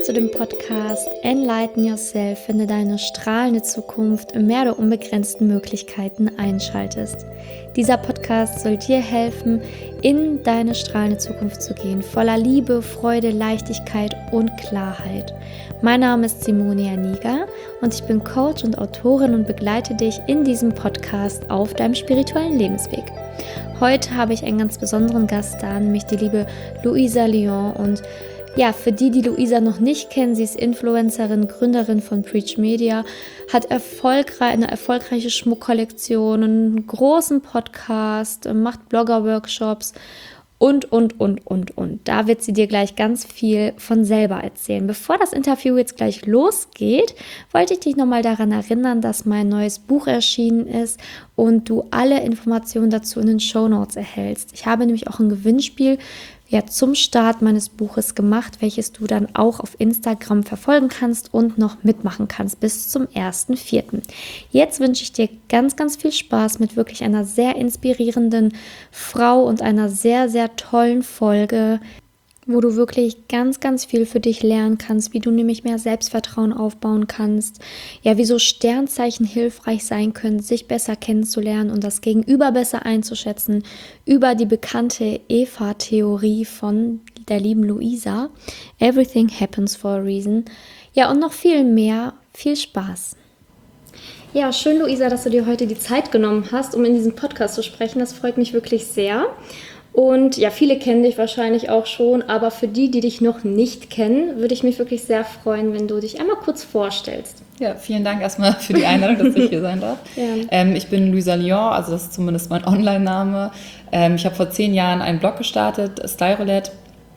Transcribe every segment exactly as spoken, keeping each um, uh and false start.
du dem Podcast Enlighten Yourself, finde deine strahlende Zukunft im Meer der unbegrenzten Möglichkeiten einschaltest. Dieser Podcast soll dir helfen, in deine strahlende Zukunft zu gehen, voller Liebe, Freude, Leichtigkeit und Klarheit. Mein Name ist Simone Janiga und ich bin Coach und Autorin und begleite dich in diesem Podcast auf deinem spirituellen Lebensweg. Heute habe ich einen ganz besonderen Gast da, nämlich die liebe Louisa Lyon. Und ja, für die, die Louisa noch nicht kennen, sie ist Influencerin, Gründerin von Preach Media, hat erfolgreich, eine erfolgreiche Schmuckkollektion, einen großen Podcast, macht Blogger-Workshops und, und, und, und, und. Da wird sie dir gleich ganz viel von selber erzählen. Bevor das Interview jetzt gleich losgeht, wollte ich dich nochmal daran erinnern, dass mein neues Buch erschienen ist und du alle Informationen dazu in den Shownotes erhältst. Ich habe nämlich auch ein Gewinnspiel ja, zum Start meines Buches gemacht, welches du dann auch auf Instagram verfolgen kannst und noch mitmachen kannst bis zum ersten vierten Jetzt wünsche ich dir ganz, ganz viel Spaß mit wirklich einer sehr inspirierenden Frau und einer sehr, sehr tollen Folge, wo du wirklich ganz, ganz viel für dich lernen kannst, wie du nämlich mehr Selbstvertrauen aufbauen kannst, ja, wie so Sternzeichen hilfreich sein können, sich besser kennenzulernen und das Gegenüber besser einzuschätzen, über die bekannte Eva-Theorie von der lieben Louisa, Everything happens for a reason, ja, und noch viel mehr. Viel Spaß! Ja, schön, Louisa, dass du dir heute die Zeit genommen hast, um in diesem Podcast zu sprechen. Das freut mich wirklich sehr. Und ja, viele kennen dich wahrscheinlich auch schon, aber für die, die dich noch nicht kennen, würde ich mich wirklich sehr freuen, wenn du dich einmal kurz vorstellst. Ja, vielen Dank erstmal für die Einladung, dass ich hier sein darf. Ja. Ähm, ich bin Louisa Lyon, also das ist zumindest mein Online-Name. Ähm, ich habe vor zehn Jahren einen Blog gestartet, Style Roulette,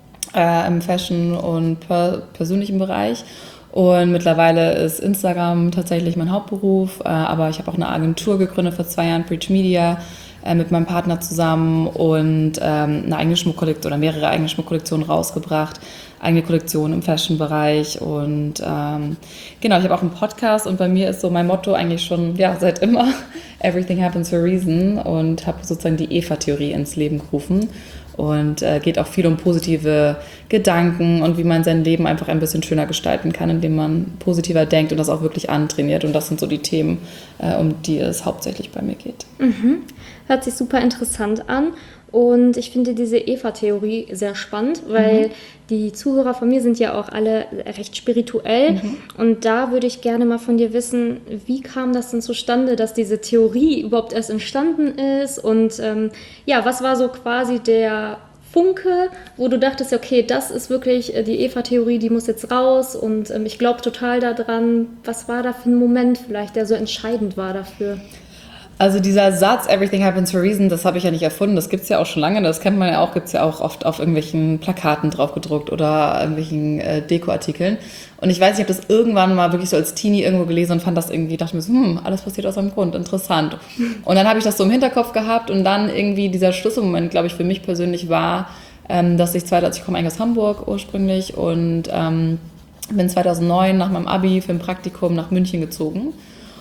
äh, im Fashion- und per- persönlichen Bereich. Und mittlerweile ist Instagram tatsächlich mein Hauptberuf, äh, aber ich habe auch eine Agentur gegründet vor zwei Jahren, Preach Media, äh, mit meinem Partner zusammen und ähm, eine eigene Schmuckkollektion oder mehrere eigene Schmuckkollektionen rausgebracht, eigene Kollektion im Fashion-Bereich und ähm, genau, ich habe auch einen Podcast und bei mir ist so mein Motto eigentlich schon ja seit immer Everything happens for a reason und habe sozusagen die Eva-Theorie ins Leben gerufen. Und äh, geht auch viel um positive Gedanken und wie man sein Leben einfach ein bisschen schöner gestalten kann, indem man positiver denkt und das auch wirklich antrainiert. Und das sind so die Themen, äh, um die es hauptsächlich bei mir geht. Mhm. Hört sich super interessant an. Und ich finde diese Eva-Theorie sehr spannend, weil mhm. die Zuhörer von mir sind ja auch alle recht spirituell. Mhm. Und da würde ich gerne mal von dir wissen, wie kam das denn zustande, dass diese Theorie überhaupt erst entstanden ist? Und ähm, ja, was war so quasi der Funke, wo du dachtest, okay, das ist wirklich die Eva-Theorie, die muss jetzt raus und ähm, ich glaube total daran. Was war da für ein Moment vielleicht, der so entscheidend war dafür? Also dieser Satz, Everything happens for a reason, das habe ich ja nicht erfunden, das gibt es ja auch schon lange, das kennt man ja auch, gibt es ja auch oft auf irgendwelchen Plakaten drauf gedruckt oder irgendwelchen äh, Dekoartikeln. Und ich weiß, ich habe das irgendwann mal wirklich so als Teenie irgendwo gelesen und fand das irgendwie, dachte mir so, hm, alles passiert aus einem Grund, interessant. Und dann habe ich das so im Hinterkopf gehabt und dann irgendwie dieser Schlüsselmoment, glaube ich, für mich persönlich war, ähm, dass ich zweitausendsechs, ich komme eigentlich aus Hamburg ursprünglich und ähm, bin zweitausendneun nach meinem Abi für ein Praktikum nach München gezogen.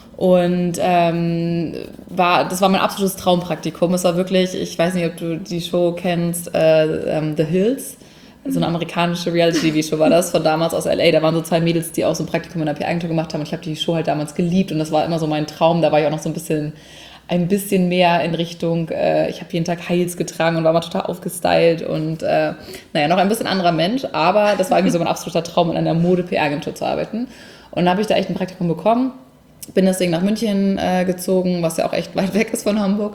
Und ähm, war, das war mein absolutes Traumpraktikum. Es war wirklich, ich weiß nicht, ob du die Show kennst, äh, ähm, The Hills. So eine amerikanische Reality-T V-Show war das, von damals aus L A. Da waren so zwei Mädels, die auch so ein Praktikum in der P R-Agentur gemacht haben. Und ich habe die Show halt damals geliebt. Und das war immer so mein Traum. Da war ich auch noch so ein bisschen, ein bisschen mehr in Richtung, äh, ich habe jeden Tag Heels getragen und war mal total aufgestylt. Und äh, naja, noch ein bisschen anderer Mensch. Aber das war irgendwie so mein absoluter Traum, in einer Mode-P R-Agentur zu arbeiten. Und dann habe ich da echt ein Praktikum bekommen. Bin deswegen nach München äh, gezogen, was ja auch echt weit weg ist von Hamburg.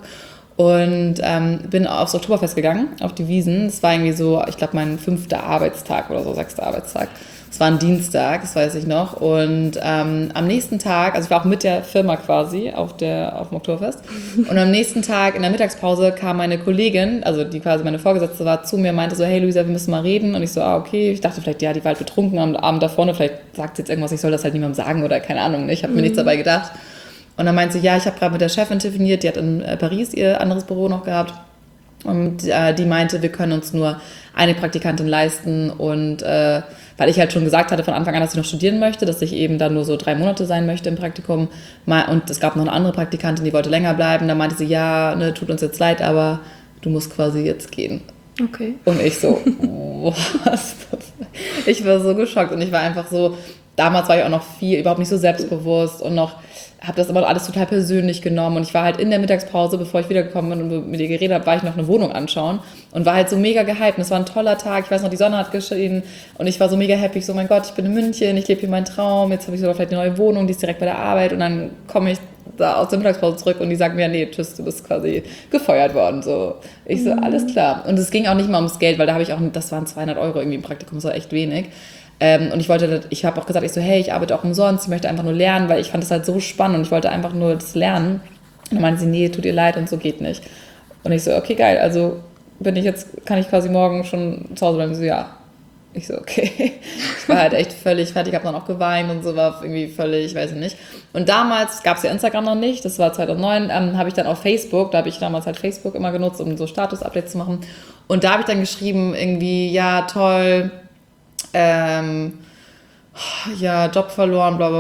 Und ähm, bin aufs Oktoberfest gegangen, auf die Wiesn. Das war irgendwie so, ich glaube, mein fünfter Arbeitstag oder so, sechster Arbeitstag. Es war ein Dienstag, das weiß ich noch. Und ähm, am nächsten Tag, also ich war auch mit der Firma quasi auf, der, auf dem Oktoberfest. Und am nächsten Tag in der Mittagspause kam meine Kollegin, also die quasi meine Vorgesetzte war, zu mir und meinte so, hey Luisa, wir müssen mal reden. Und ich so, ah okay, ich dachte vielleicht, ja, die war halt betrunken am Abend da vorne, vielleicht sagt sie jetzt irgendwas, ich soll das halt niemandem sagen oder keine Ahnung. Ich habe mir mhm. nichts dabei gedacht. Und dann meinte sie, ja, ich habe gerade mit der Chefin telefoniert, die hat in Paris ihr anderes Büro noch gehabt. Und äh, die meinte, wir können uns nur eine Praktikantin leisten. Und äh, weil ich halt schon gesagt hatte von Anfang an, dass ich noch studieren möchte, dass ich eben dann nur so drei Monate sein möchte im Praktikum. Und es gab noch eine andere Praktikantin, die wollte länger bleiben. Da meinte sie, ja, ne, tut uns jetzt leid, aber du musst quasi jetzt gehen. Okay. Und ich so, was? Ich war so geschockt und ich war einfach so, damals war ich auch noch viel, überhaupt nicht so selbstbewusst und noch, habe das immer alles total persönlich genommen und ich war halt in der Mittagspause, bevor ich wiedergekommen bin und mit ihr geredet habe, war ich noch eine Wohnung anschauen und war halt so mega gehypt und es war ein toller Tag, ich weiß noch, die Sonne hat geschienen und ich war so mega happy, ich so, mein Gott, ich bin in München, ich lebe hier meinen Traum, jetzt habe ich sogar vielleicht eine neue Wohnung, die ist direkt bei der Arbeit und dann komme ich da aus der Mittagspause zurück und die sagen mir, nee, tschüss, du bist quasi gefeuert worden, so. Ich so, alles klar. Und es ging auch nicht mal ums Geld, weil da habe ich auch, das waren zweihundert Euro irgendwie im Praktikum, das war echt wenig. Ähm, und ich wollte, ich habe auch gesagt, ich so, hey, ich arbeite auch umsonst, ich möchte einfach nur lernen, weil ich fand das halt so spannend und ich wollte einfach nur das lernen. Und dann meinte sie, nee, tut ihr leid und so geht nicht. Und ich so, okay, geil, also bin ich jetzt, kann ich quasi morgen schon zu Hause bleiben? Sie so, ja. Ich so, okay. Ich war halt echt völlig fertig, habe dann auch geweint und so, war irgendwie völlig, ich weiß nicht. Und damals gab es ja Instagram noch nicht, das war zweitausendneun, ähm, habe ich dann auf Facebook, da habe ich damals halt Facebook immer genutzt, um so Status-Updates zu machen. Und da habe ich dann geschrieben, irgendwie, ja, toll, ähm, ja, Job verloren, bla bla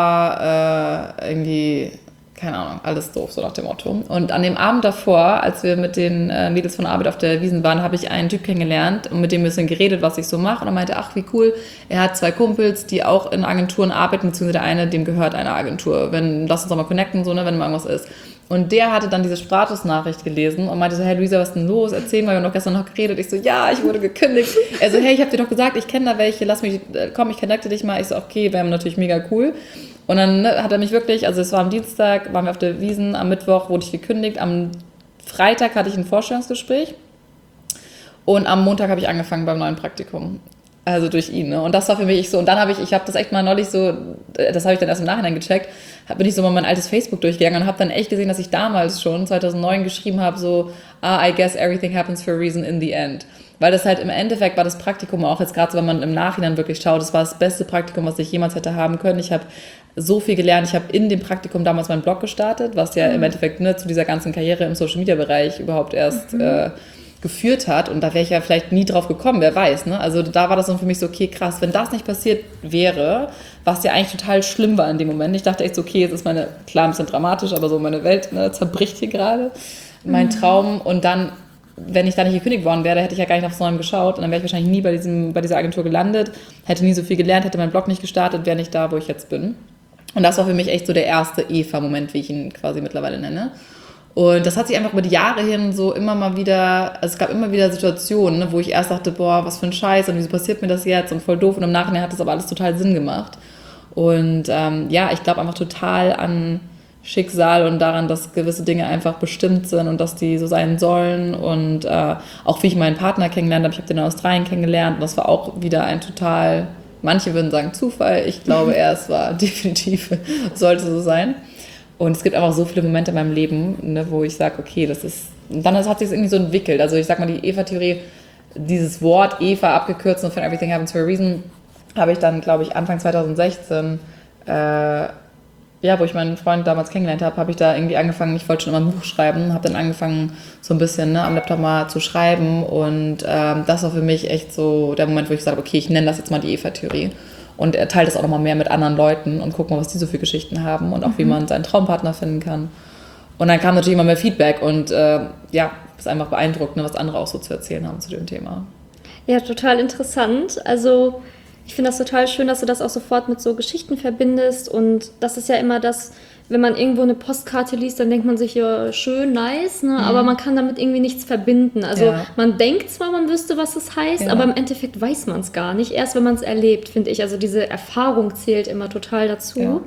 bla, äh, irgendwie, keine Ahnung, alles doof, so nach dem Motto. Und an dem Abend davor, als wir mit den äh, Mädels von Arbeit auf der Wiesn waren, habe ich einen Typ kennengelernt und mit dem ein bisschen geredet, was ich so mache. Und er meinte, ach, wie cool, er hat zwei Kumpels, die auch in Agenturen arbeiten, beziehungsweise der eine, dem gehört eine Agentur. Wenn, lass uns doch mal connecten, so, ne, wenn mal irgendwas ist. Und der hatte dann diese Status-Nachricht gelesen und meinte so, hey Luisa, was ist denn los? Erzähl mal, wir haben doch gestern noch geredet. Ich so, ja, ich wurde gekündigt. Er so, hey, ich habe dir doch gesagt, ich kenne da welche, lass mich, komm, ich connecte dich mal. Ich so, okay, wäre natürlich mega cool. Und dann ne, hat er mich wirklich, also es war am Dienstag, waren wir auf der Wiesn, am Mittwoch wurde ich gekündigt, am Freitag hatte ich ein Vorstellungsgespräch und am Montag habe ich angefangen beim neuen Praktikum. Also durch ihn, ne? Und das war für mich so, und dann habe ich, ich habe das echt mal neulich so, das habe ich dann erst im Nachhinein gecheckt, bin ich so mal mein altes Facebook durchgegangen und habe dann echt gesehen, dass ich damals schon, zweitausendneun, geschrieben habe, so, ah, I guess everything happens for a reason in the end. Weil das halt im Endeffekt war das Praktikum auch jetzt gerade so, wenn man im Nachhinein wirklich schaut, das war das beste Praktikum, was ich jemals hätte haben können. Ich habe so viel gelernt. Ich habe in dem Praktikum damals meinen Blog gestartet, was ja mhm. im Endeffekt ne, zu dieser ganzen Karriere im Social-Media-Bereich überhaupt erst mhm. äh, geführt hat. Und da wäre ich ja vielleicht nie drauf gekommen, wer weiß. Ne? Also da war das dann für mich so, okay, krass, wenn das nicht passiert wäre, was ja eigentlich total schlimm war in dem Moment. Ich dachte echt so, okay, jetzt ist meine, klar ein bisschen dramatisch, aber so meine Welt ne, zerbricht hier gerade. Mein mhm. Traum. Und dann, wenn ich da nicht gekündigt worden wäre, hätte ich ja gar nicht aufs Neue geschaut. Und dann wäre ich wahrscheinlich nie bei, diesem, bei dieser Agentur gelandet, hätte nie so viel gelernt, hätte meinen Blog nicht gestartet, wäre nicht da, wo ich jetzt bin. Und das war für mich echt so der erste Eva-Moment, wie ich ihn quasi mittlerweile nenne. Und das hat sich einfach über die Jahre hin so immer mal wieder, also es gab immer wieder Situationen, ne, wo ich erst dachte, boah, was für ein Scheiß und wieso passiert mir das jetzt und voll doof. Und im Nachhinein hat das aber alles total Sinn gemacht. Und ähm, ja, ich glaube einfach total an Schicksal und daran, dass gewisse Dinge einfach bestimmt sind und dass die so sein sollen. Und äh, auch wie ich meinen Partner kennengelernt habe, ich habe den in Australien kennengelernt und das war auch wieder ein total... Manche würden sagen Zufall, ich glaube eher, es war definitiv, sollte so sein. Und es gibt einfach so viele Momente in meinem Leben, ne, wo ich sage, okay, das ist, und dann hat sich das irgendwie so entwickelt. Also ich sag mal, die Eva-Theorie, dieses Wort Eva abgekürzt und von Everything Happens for a Reason, habe ich dann, glaube ich, Anfang zweitausendsechzehn, äh, ja, wo ich meinen Freund damals kennengelernt habe, habe ich da irgendwie angefangen, ich wollte schon immer ein Buch schreiben, habe dann angefangen, so ein bisschen ne, am Laptop mal zu schreiben und ähm, das war für mich echt so der Moment, wo ich gesagt habe, okay, ich nenne das jetzt mal die Eva-Theorie und er teilt das auch nochmal mehr mit anderen Leuten und guck mal, was die so für Geschichten haben und auch mhm. wie man seinen Traumpartner finden kann. Und dann kam natürlich immer mehr Feedback und äh, ja, ist einfach beeindruckend, ne, was andere auch so zu erzählen haben zu dem Thema. Ja, total interessant. Also ich finde das total schön, dass du das auch sofort mit so Geschichten verbindest und das ist ja immer das, wenn man irgendwo eine Postkarte liest, dann denkt man sich ja schön, nice, ne? Mhm. aber man kann damit irgendwie nichts verbinden. Also ja. man denkt zwar, man wüsste, was es heißt, ja. aber im Endeffekt weiß man es gar nicht. Erst wenn man es erlebt, finde ich. Also diese Erfahrung zählt immer total dazu. Ja.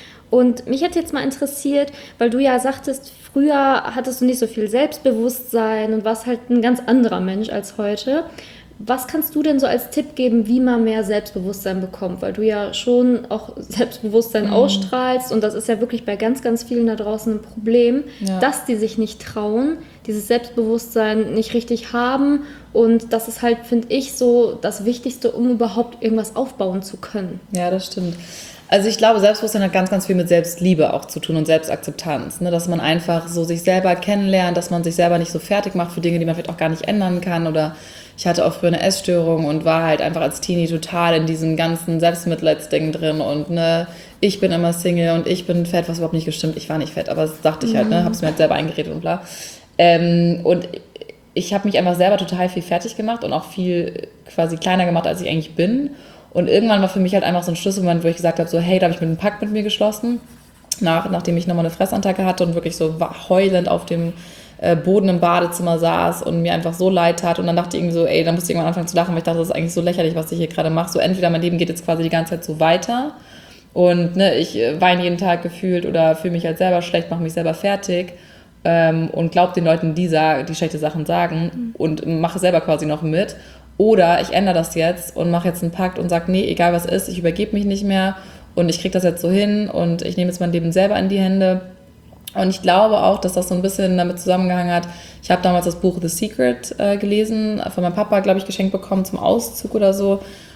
Und mich hätte jetzt mal interessiert, weil du ja sagtest, früher hattest du nicht so viel Selbstbewusstsein und warst halt ein ganz anderer Mensch als heute. Was kannst du denn so als Tipp geben, wie man mehr Selbstbewusstsein bekommt? Weil du ja schon auch Selbstbewusstsein mhm. ausstrahlst und das ist ja wirklich bei ganz, ganz vielen da draußen ein Problem, ja. dass die sich nicht trauen, dieses Selbstbewusstsein nicht richtig haben und das ist halt, finde ich, so das Wichtigste, um überhaupt irgendwas aufbauen zu können. Ja, das stimmt. Also ich glaube, Selbstbewusstsein hat ganz, ganz viel mit Selbstliebe auch zu tun und Selbstakzeptanz, ne? Dass man einfach so sich selber kennenlernt, dass man sich selber nicht so fertig macht für Dinge, die man vielleicht auch gar nicht ändern kann oder ich hatte auch früher eine Essstörung und war halt einfach als Teenie total in diesem ganzen Selbstmitleidsding drin und ne, ich bin immer Single und ich bin fett, was überhaupt nicht gestimmt, ich war nicht fett, aber das dachte ich halt, ne, hab's mir halt selber eingeredet und bla. Ähm, und ich habe mich einfach selber total viel fertig gemacht und auch viel quasi kleiner gemacht, als ich eigentlich bin. Und irgendwann war für mich halt einfach so ein Schlüsselmoment, wo ich gesagt habe, so hey, da habe ich mit einen Pakt mit mir geschlossen, nach, nachdem ich nochmal eine Fressattacke hatte und wirklich so heulend auf dem äh, Boden im Badezimmer saß und mir einfach so leid tat. Und dann dachte ich irgendwie so, ey, dann musste ich irgendwann anfangen zu lachen, weil ich dachte, das ist eigentlich so lächerlich, was ich hier gerade mache. So entweder mein Leben geht jetzt quasi die ganze Zeit so weiter und ne, ich weine jeden Tag gefühlt oder fühle mich halt selber schlecht, mache mich selber fertig ähm, und glaube den Leuten, die, sag, die schlechte Sachen sagen mhm. und mache selber quasi noch mit. Oder ich ändere das jetzt und mache jetzt einen Pakt und sage, nee, egal was ist, ich übergebe mich nicht mehr und ich kriege das jetzt so hin und ich nehme jetzt mein Leben selber in die Hände. Und ich glaube auch, dass das so ein bisschen damit zusammengehangen hat. Ich habe damals das Buch The Secret äh, gelesen, von meinem Papa, glaube ich, geschenkt bekommen zum Auszug oder so.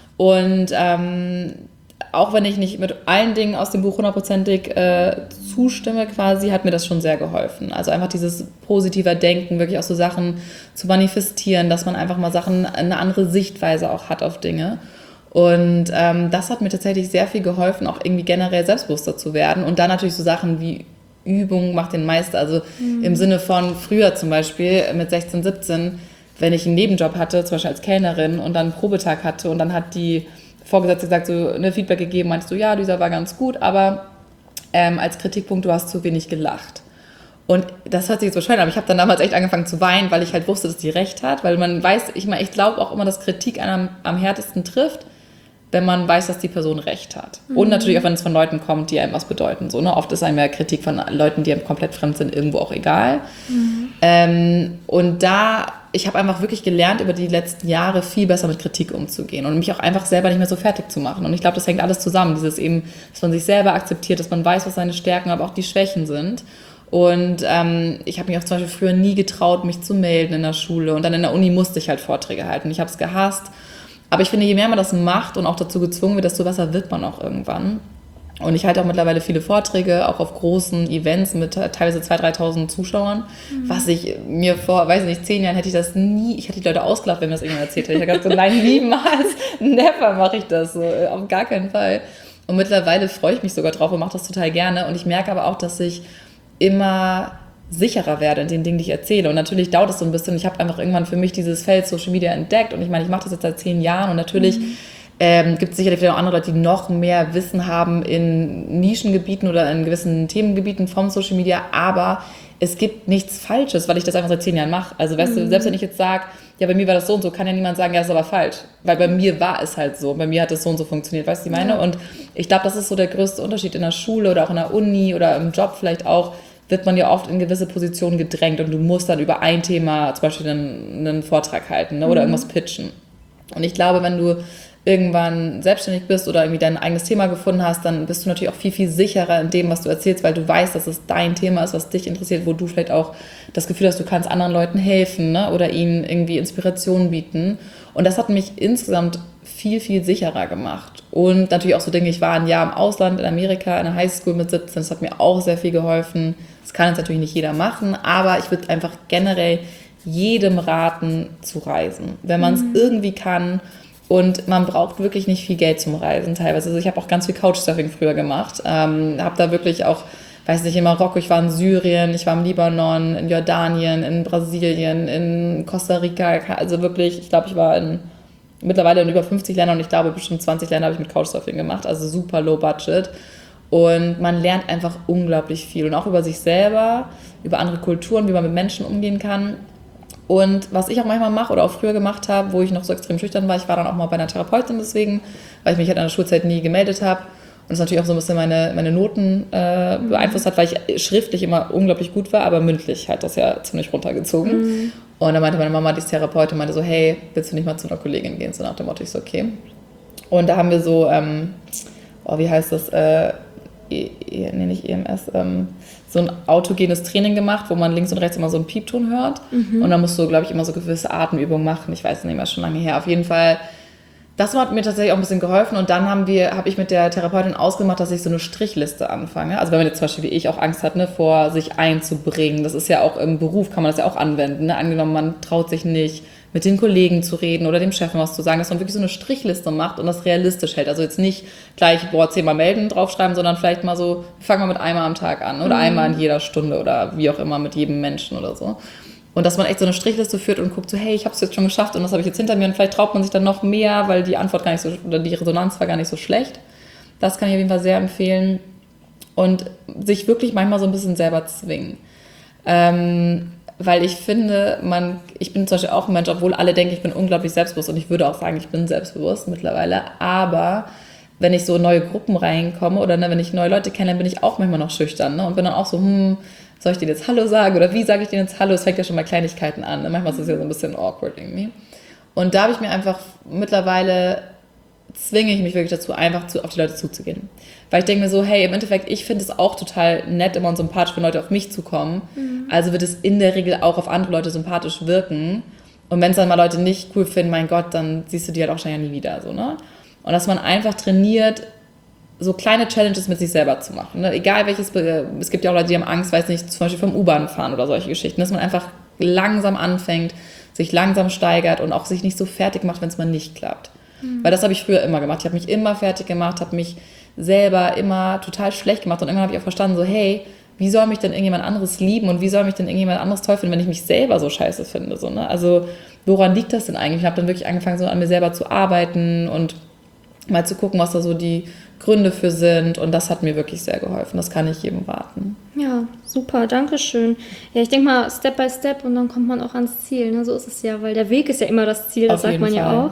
Und ähm, auch wenn ich nicht mit allen Dingen aus dem Buch hundertprozentig äh, zustimme quasi, hat mir das schon sehr geholfen. Also einfach dieses positiver Denken, wirklich auch so Sachen zu manifestieren, dass man einfach mal Sachen, eine andere Sichtweise auch hat auf Dinge. Und ähm, das hat mir tatsächlich sehr viel geholfen, auch irgendwie generell selbstbewusster zu werden. Und dann natürlich so Sachen wie Übung macht den Meister. Also mhm. im Sinne von früher zum Beispiel mit sechzehn, siebzehn, wenn ich einen Nebenjob hatte, zum Beispiel als Kellnerin und dann einen Probetag hatte und dann hat die Vorgesetzte gesagt, so eine Feedback gegeben, meinst du, ja, dieser war ganz gut, aber ähm, als Kritikpunkt, du hast zu wenig gelacht. Und das hört sich jetzt bescheuert an, aber ich habe dann damals echt angefangen zu weinen, weil ich halt wusste, dass die recht hat, weil man weiß, ich meine, ich glaube auch immer, dass Kritik einen am, am härtesten trifft, wenn man weiß, dass die Person recht hat. Mhm. Und natürlich auch, wenn es von Leuten kommt, die einem was bedeuten. So, ne? Oft ist einem ja Kritik von Leuten, die einem komplett fremd sind, irgendwo auch egal. Mhm. Ähm, und da, ich habe einfach wirklich gelernt, über die letzten Jahre viel besser mit Kritik umzugehen und mich auch einfach selber nicht mehr so fertig zu machen. Und ich glaube, das hängt alles zusammen. Dieses eben, dass man sich selber akzeptiert, dass man weiß, was seine Stärken, aber auch die Schwächen sind. Und ähm, ich habe mich auch zum Beispiel früher nie getraut, mich zu melden in der Schule. Und dann in der Uni musste ich halt Vorträge halten. Ich habe es gehasst. Aber ich finde, je mehr man das macht und auch dazu gezwungen wird, desto besser wird man auch irgendwann. Und ich halte auch mittlerweile viele Vorträge, auch auf großen Events mit teilweise zweitausend, dreitausend Zuschauern, mhm. was ich mir vor, weiß nicht, zehn Jahren hätte ich das nie, ich hätte die Leute ausgelacht, wenn mir das irgendwann erzählt hätte. Ich habe gesagt, so, nein, niemals, never mache ich das so, auf gar keinen Fall. Und mittlerweile freue ich mich sogar drauf und mache das total gerne. Und ich merke aber auch, dass ich immer sicherer werde in den Dingen, die ich erzähle. Und natürlich dauert es so ein bisschen. Ich habe einfach irgendwann für mich dieses Feld Social Media entdeckt. Und ich meine, ich mache das jetzt seit zehn Jahren. Und natürlich mhm. ähm, gibt es sicherlich auch andere Leute, die noch mehr Wissen haben in Nischengebieten oder in gewissen Themengebieten vom Social Media. Aber es gibt nichts Falsches, weil ich das einfach seit zehn Jahren mache. Also weißt mhm. du, selbst wenn ich jetzt sage, ja, bei mir war das so und so, kann ja niemand sagen, ja, das ist aber falsch. Weil bei mir war es halt so. Bei mir hat es so und so funktioniert. Weißt du, was ich meine? Ja. Und ich glaube, das ist so der größte Unterschied in der Schule oder auch in der Uni oder im Job vielleicht auch, wird man ja oft in gewisse Positionen gedrängt und du musst dann über ein Thema zum Beispiel einen, einen Vortrag halten, ne, oder mhm. irgendwas pitchen. Und ich glaube, wenn du irgendwann selbstständig bist oder irgendwie dein eigenes Thema gefunden hast, dann bist du natürlich auch viel, viel sicherer in dem, was du erzählst, weil du weißt, dass es dein Thema ist, was dich interessiert, wo du vielleicht auch das Gefühl hast, du kannst anderen Leuten helfen, ne, oder ihnen irgendwie Inspiration bieten. Und das hat mich insgesamt viel, viel sicherer gemacht. Und natürlich auch so Dinge, ich war ein Jahr im Ausland, in Amerika, in der Highschool mit siebzehn, das hat mir auch sehr viel geholfen. Das kann jetzt natürlich nicht jeder machen, aber ich würde einfach generell jedem raten, zu reisen, wenn man es mhm. irgendwie kann. Und man braucht wirklich nicht viel Geld zum Reisen teilweise. Also ich habe auch ganz viel Couchsurfing früher gemacht, ähm, habe da wirklich auch, weiß nicht, in Marokko, ich war in Syrien, ich war im Libanon, in Jordanien, in Brasilien, in Costa Rica, also wirklich, ich glaube, ich war in mittlerweile in über fünfzig Ländern und ich glaube, bestimmt zwanzig Länder habe ich mit Couchsurfing gemacht, also super low budget. Und man lernt einfach unglaublich viel und auch über sich selber, über andere Kulturen, wie man mit Menschen umgehen kann. Und was ich auch manchmal mache oder auch früher gemacht habe, wo ich noch so extrem schüchtern war, ich war dann auch mal bei einer Therapeutin deswegen, weil ich mich halt in der Schulzeit nie gemeldet habe. Und das natürlich auch so ein bisschen meine, meine Noten äh, beeinflusst hat, weil ich schriftlich immer unglaublich gut war, aber mündlich hat das ja ziemlich runtergezogen. Mhm. Und dann meinte meine Mama, die Therapeutin, meinte so, hey, willst du nicht mal zu einer Kollegin gehen? So nach dem Motto, ich so, okay. Und da haben wir so, ähm, oh, wie heißt das, äh, e, e, nee, nicht E M S, ähm, so ein autogenes Training gemacht, wo man links und rechts immer so einen Piepton hört. Mhm. Und dann musst du, glaube ich, immer so gewisse Atemübungen machen. Ich weiß nicht mehr, schon lange her. Auf jeden Fall, das hat mir tatsächlich auch ein bisschen geholfen. Und dann haben wir, habe ich mit der Therapeutin ausgemacht, dass ich so eine Strichliste anfange. Also wenn man jetzt zum Beispiel wie ich auch Angst hat, ne, vor sich einzubringen. Das ist ja auch im Beruf, kann man das ja auch anwenden. Ne? Angenommen, man traut sich nicht, mit den Kollegen zu reden oder dem Chef was zu sagen, dass man wirklich so eine Strichliste macht und das realistisch hält. Also jetzt nicht gleich, boah, zehnmal melden draufschreiben, sondern vielleicht mal so, fangen wir mit einmal am Tag an oder mhm. einmal in jeder Stunde oder wie auch immer mit jedem Menschen oder so. Und dass man echt so eine Strichliste führt und guckt so, hey, ich habe es jetzt schon geschafft und das habe ich jetzt hinter mir und vielleicht traut man sich dann noch mehr, weil die Antwort gar nicht so, oder die Resonanz war gar nicht so schlecht. Das kann ich auf jeden Fall sehr empfehlen. Und sich wirklich manchmal so ein bisschen selber zwingen. Ähm, weil ich finde, man, ich bin zum Beispiel auch ein Mensch, obwohl alle denken, ich bin unglaublich selbstbewusst und ich würde auch sagen, ich bin selbstbewusst mittlerweile, aber wenn ich so in neue Gruppen reinkomme oder ne, wenn ich neue Leute kenne, dann bin ich auch manchmal noch schüchtern, ne, und bin dann auch so, hm, soll ich denen jetzt Hallo sagen oder wie sage ich denen jetzt Hallo? Es fängt ja schon bei Kleinigkeiten an. Ne? Manchmal ist es ja so ein bisschen awkward irgendwie. Und da habe ich mir einfach mittlerweile, zwinge ich mich wirklich dazu, einfach zu, auf die Leute zuzugehen. Weil ich denke mir so, hey, im Endeffekt, ich finde es auch total nett immer und sympathisch, wenn Leute auf mich zukommen. Mhm. Also wird es in der Regel auch auf andere Leute sympathisch wirken. Und wenn es dann mal Leute nicht cool finden, mein Gott, dann siehst du die halt auch schon ja nie wieder. So, ne? Und dass man einfach trainiert, so kleine Challenges mit sich selber zu machen. Ne? Egal welches, es gibt ja auch Leute, die haben Angst, weiß nicht, zum Beispiel vom U-Bahn fahren oder solche Geschichten, dass man einfach langsam anfängt, sich langsam steigert und auch sich nicht so fertig macht, wenn es mal nicht klappt. Mhm. Weil das habe ich früher immer gemacht. Ich habe mich immer fertig gemacht, habe mich selber immer total schlecht gemacht und irgendwann habe ich auch verstanden, so hey, wie soll mich denn irgendjemand anderes lieben und wie soll mich denn irgendjemand anderes toll finden, wenn ich mich selber so scheiße finde? So, ne? Also woran liegt das denn eigentlich? Ich habe dann wirklich angefangen, so an mir selber zu arbeiten und mal zu gucken, was da so die Gründe für sind und das hat mir wirklich sehr geholfen. Das kann ich jedem raten. Ja, super, danke schön. Ja, ich denke mal Step by Step und dann kommt man auch ans Ziel. Ne? So ist es ja, weil der Weg ist ja immer das Ziel, das sagt man ja auch.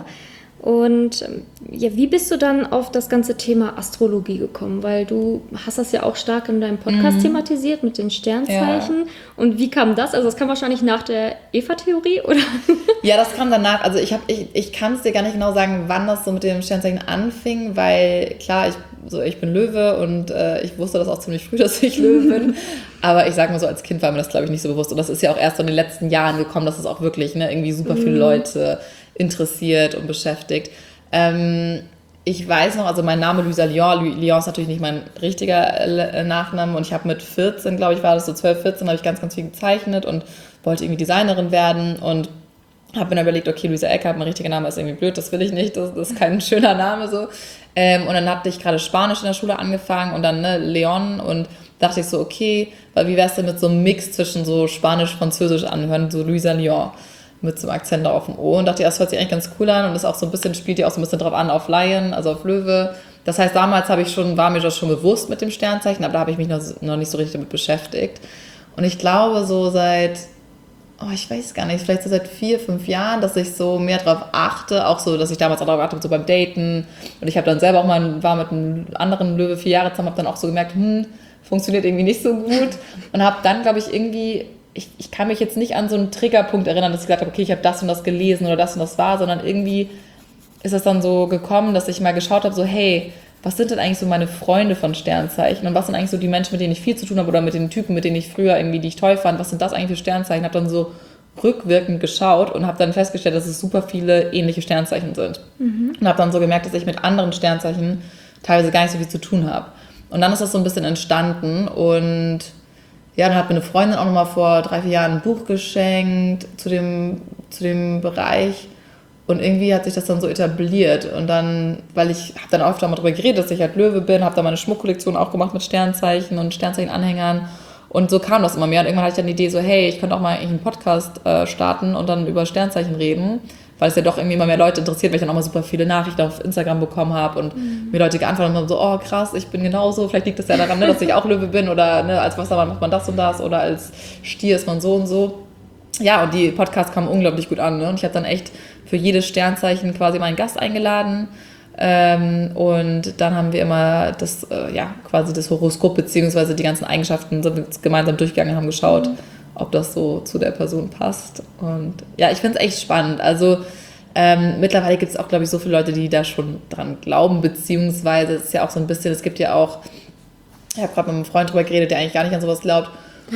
Und ja, wie bist du dann auf das ganze Thema Astrologie gekommen? Weil du hast das ja auch stark in deinem Podcast mhm. thematisiert mit den Sternzeichen. Ja. Und wie kam das? Also das kam wahrscheinlich nach der Eva-Theorie, oder? Ja, das kam danach. Also ich, hab, ich, ich kann es dir gar nicht genau sagen, wann das so mit dem Sternzeichen anfing, weil klar, ich, so, ich bin Löwe und äh, ich wusste das auch ziemlich früh, dass ich Löwe bin. Aber ich sag mal so, als Kind war mir das, glaube ich, nicht so bewusst. Und das ist ja auch erst so in den letzten Jahren gekommen, dass es auch wirklich ne, irgendwie super viele mhm. Leute interessiert und beschäftigt. Ähm, ich weiß noch, also mein Name Luisa Lyon, Lyon ist natürlich nicht mein richtiger Nachname und ich habe mit vierzehn, glaube ich, war das so zwölf, vierzehn, habe ich ganz, ganz viel gezeichnet und wollte irgendwie Designerin werden und habe mir dann überlegt, okay, Luisa Eckhardt, mein richtiger Name ist irgendwie blöd, das will ich nicht, das, das ist kein schöner Name so. Ähm, und dann hatte ich gerade Spanisch in der Schule angefangen und dann ne, Leon und dachte ich so, okay, weil wie wär's denn mit so einem Mix zwischen so Spanisch-Französisch anhören, so Luisa Lyon mit so einem Akzent auf dem O und dachte, das hört sich eigentlich ganz cool an und ist auch so ein bisschen, spielt ja auch so ein bisschen drauf an, auf Lion, also auf Löwe. Das heißt, damals habe ich schon, war mir das schon bewusst mit dem Sternzeichen, aber da habe ich mich noch, noch nicht so richtig damit beschäftigt. Und ich glaube so seit, oh, ich weiß gar nicht, vielleicht so seit vier, fünf Jahren, dass ich so mehr drauf achte, auch so, dass ich damals auch darauf achte, so beim Daten und ich habe dann selber auch mal, war mit einem anderen Löwe vier Jahre zusammen, habe dann auch so gemerkt, hm, funktioniert irgendwie nicht so gut und habe dann, glaube ich, irgendwie Ich, ich kann mich jetzt nicht an so einen Triggerpunkt erinnern, dass ich gesagt habe, okay, ich habe das und das gelesen oder das und das war, sondern irgendwie ist es dann so gekommen, dass ich mal geschaut habe, so hey, was sind denn eigentlich so meine Freunde von Sternzeichen und was sind eigentlich so die Menschen, mit denen ich viel zu tun habe oder mit den Typen, mit denen ich früher irgendwie, die ich toll fand, was sind das eigentlich für Sternzeichen? Habe dann so rückwirkend geschaut und habe dann festgestellt, dass es super viele ähnliche Sternzeichen sind. Mhm. Und habe dann so gemerkt, dass ich mit anderen Sternzeichen teilweise gar nicht so viel zu tun habe. Und dann ist das so ein bisschen entstanden und ja, dann hat mir eine Freundin auch nochmal vor drei, vier Jahren ein Buch geschenkt zu dem, zu dem Bereich und irgendwie hat sich das dann so etabliert und dann, weil ich habe dann öfter mal darüber geredet, dass ich halt Löwe bin, habe dann meine Schmuckkollektion auch gemacht mit Sternzeichen und Sternzeichenanhängern und so kam das immer mehr und irgendwann hatte ich dann die Idee so, hey, ich könnte auch mal einen Podcast äh, starten und dann über Sternzeichen reden, weil es ja doch irgendwie immer mehr Leute interessiert, weil ich dann auch mal super viele Nachrichten auf Instagram bekommen habe und mhm. mir Leute geantwortet haben so, oh krass, ich bin genauso, vielleicht liegt das ja daran, ne, dass ich auch Löwe bin oder ne, als Wassermann macht man das und das oder als Stier ist man so und so. Ja, und die Podcasts kamen unglaublich gut an ne? Und ich habe dann echt für jedes Sternzeichen quasi mal einen Gast eingeladen ähm, und dann haben wir immer das, äh, ja, quasi das Horoskop beziehungsweise die ganzen Eigenschaften sind wir gemeinsam durchgegangen und haben geschaut, mhm. ob das so zu der Person passt. Und ja, ich finde es echt spannend. Also ähm, mittlerweile gibt es auch, glaube ich, so viele Leute, die da schon dran glauben, beziehungsweise es ist ja auch so ein bisschen, es gibt ja auch, ich habe gerade mit einem Freund drüber geredet, der eigentlich gar nicht an sowas glaubt.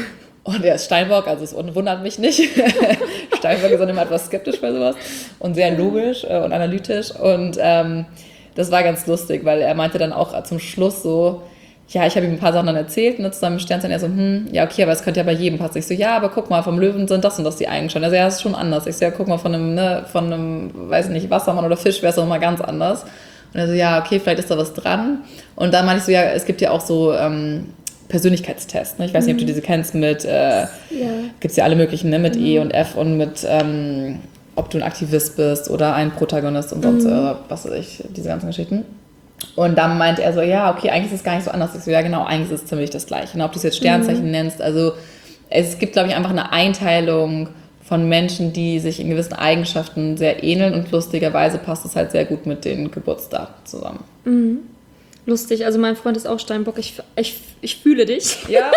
Und der ist Steinbock, also es wundert mich nicht. Steinbock ist dann immer etwas skeptisch bei sowas und sehr logisch äh, und analytisch. Und ähm, das war ganz lustig, weil er meinte dann auch zum Schluss so, ja, ich habe ihm ein paar Sachen dann erzählt, ne, zusammen mit Sternzeichen, er so, hm, ja, okay, aber es könnte ja bei jedem passen. Ich so, ja, aber guck mal, vom Löwen sind das und das die Eigenschaften. Also ja, das ist schon anders. Ich so, ja, guck mal, von einem, ne, von einem, weiß nicht, Wassermann oder Fisch wäre es doch mal ganz anders. Und er so, ja, okay, vielleicht ist da was dran. Und dann meinte ich so, ja, es gibt ja auch so, ähm, Persönlichkeitstest. Ne? Ich weiß nicht, ob du diese kennst mit, äh, ja. gibt es ja alle möglichen, ne? Mit mhm. E und F und mit, ähm, ob du ein Aktivist bist oder ein Protagonist und sonst, mhm. äh, was weiß ich, diese ganzen Geschichten. Und dann meinte er so, ja, okay, eigentlich ist es gar nicht so anders. Ich so, ja genau, eigentlich ist es ziemlich das Gleiche. Und ob du es jetzt Sternzeichen mhm. nennst, also es gibt, glaube ich, einfach eine Einteilung von Menschen, die sich in gewissen Eigenschaften sehr ähneln und lustigerweise passt es halt sehr gut mit den Geburtsdaten zusammen. Mhm. Lustig, also mein Freund ist auch Steinbock, ich, ich, ich fühle dich. Ja.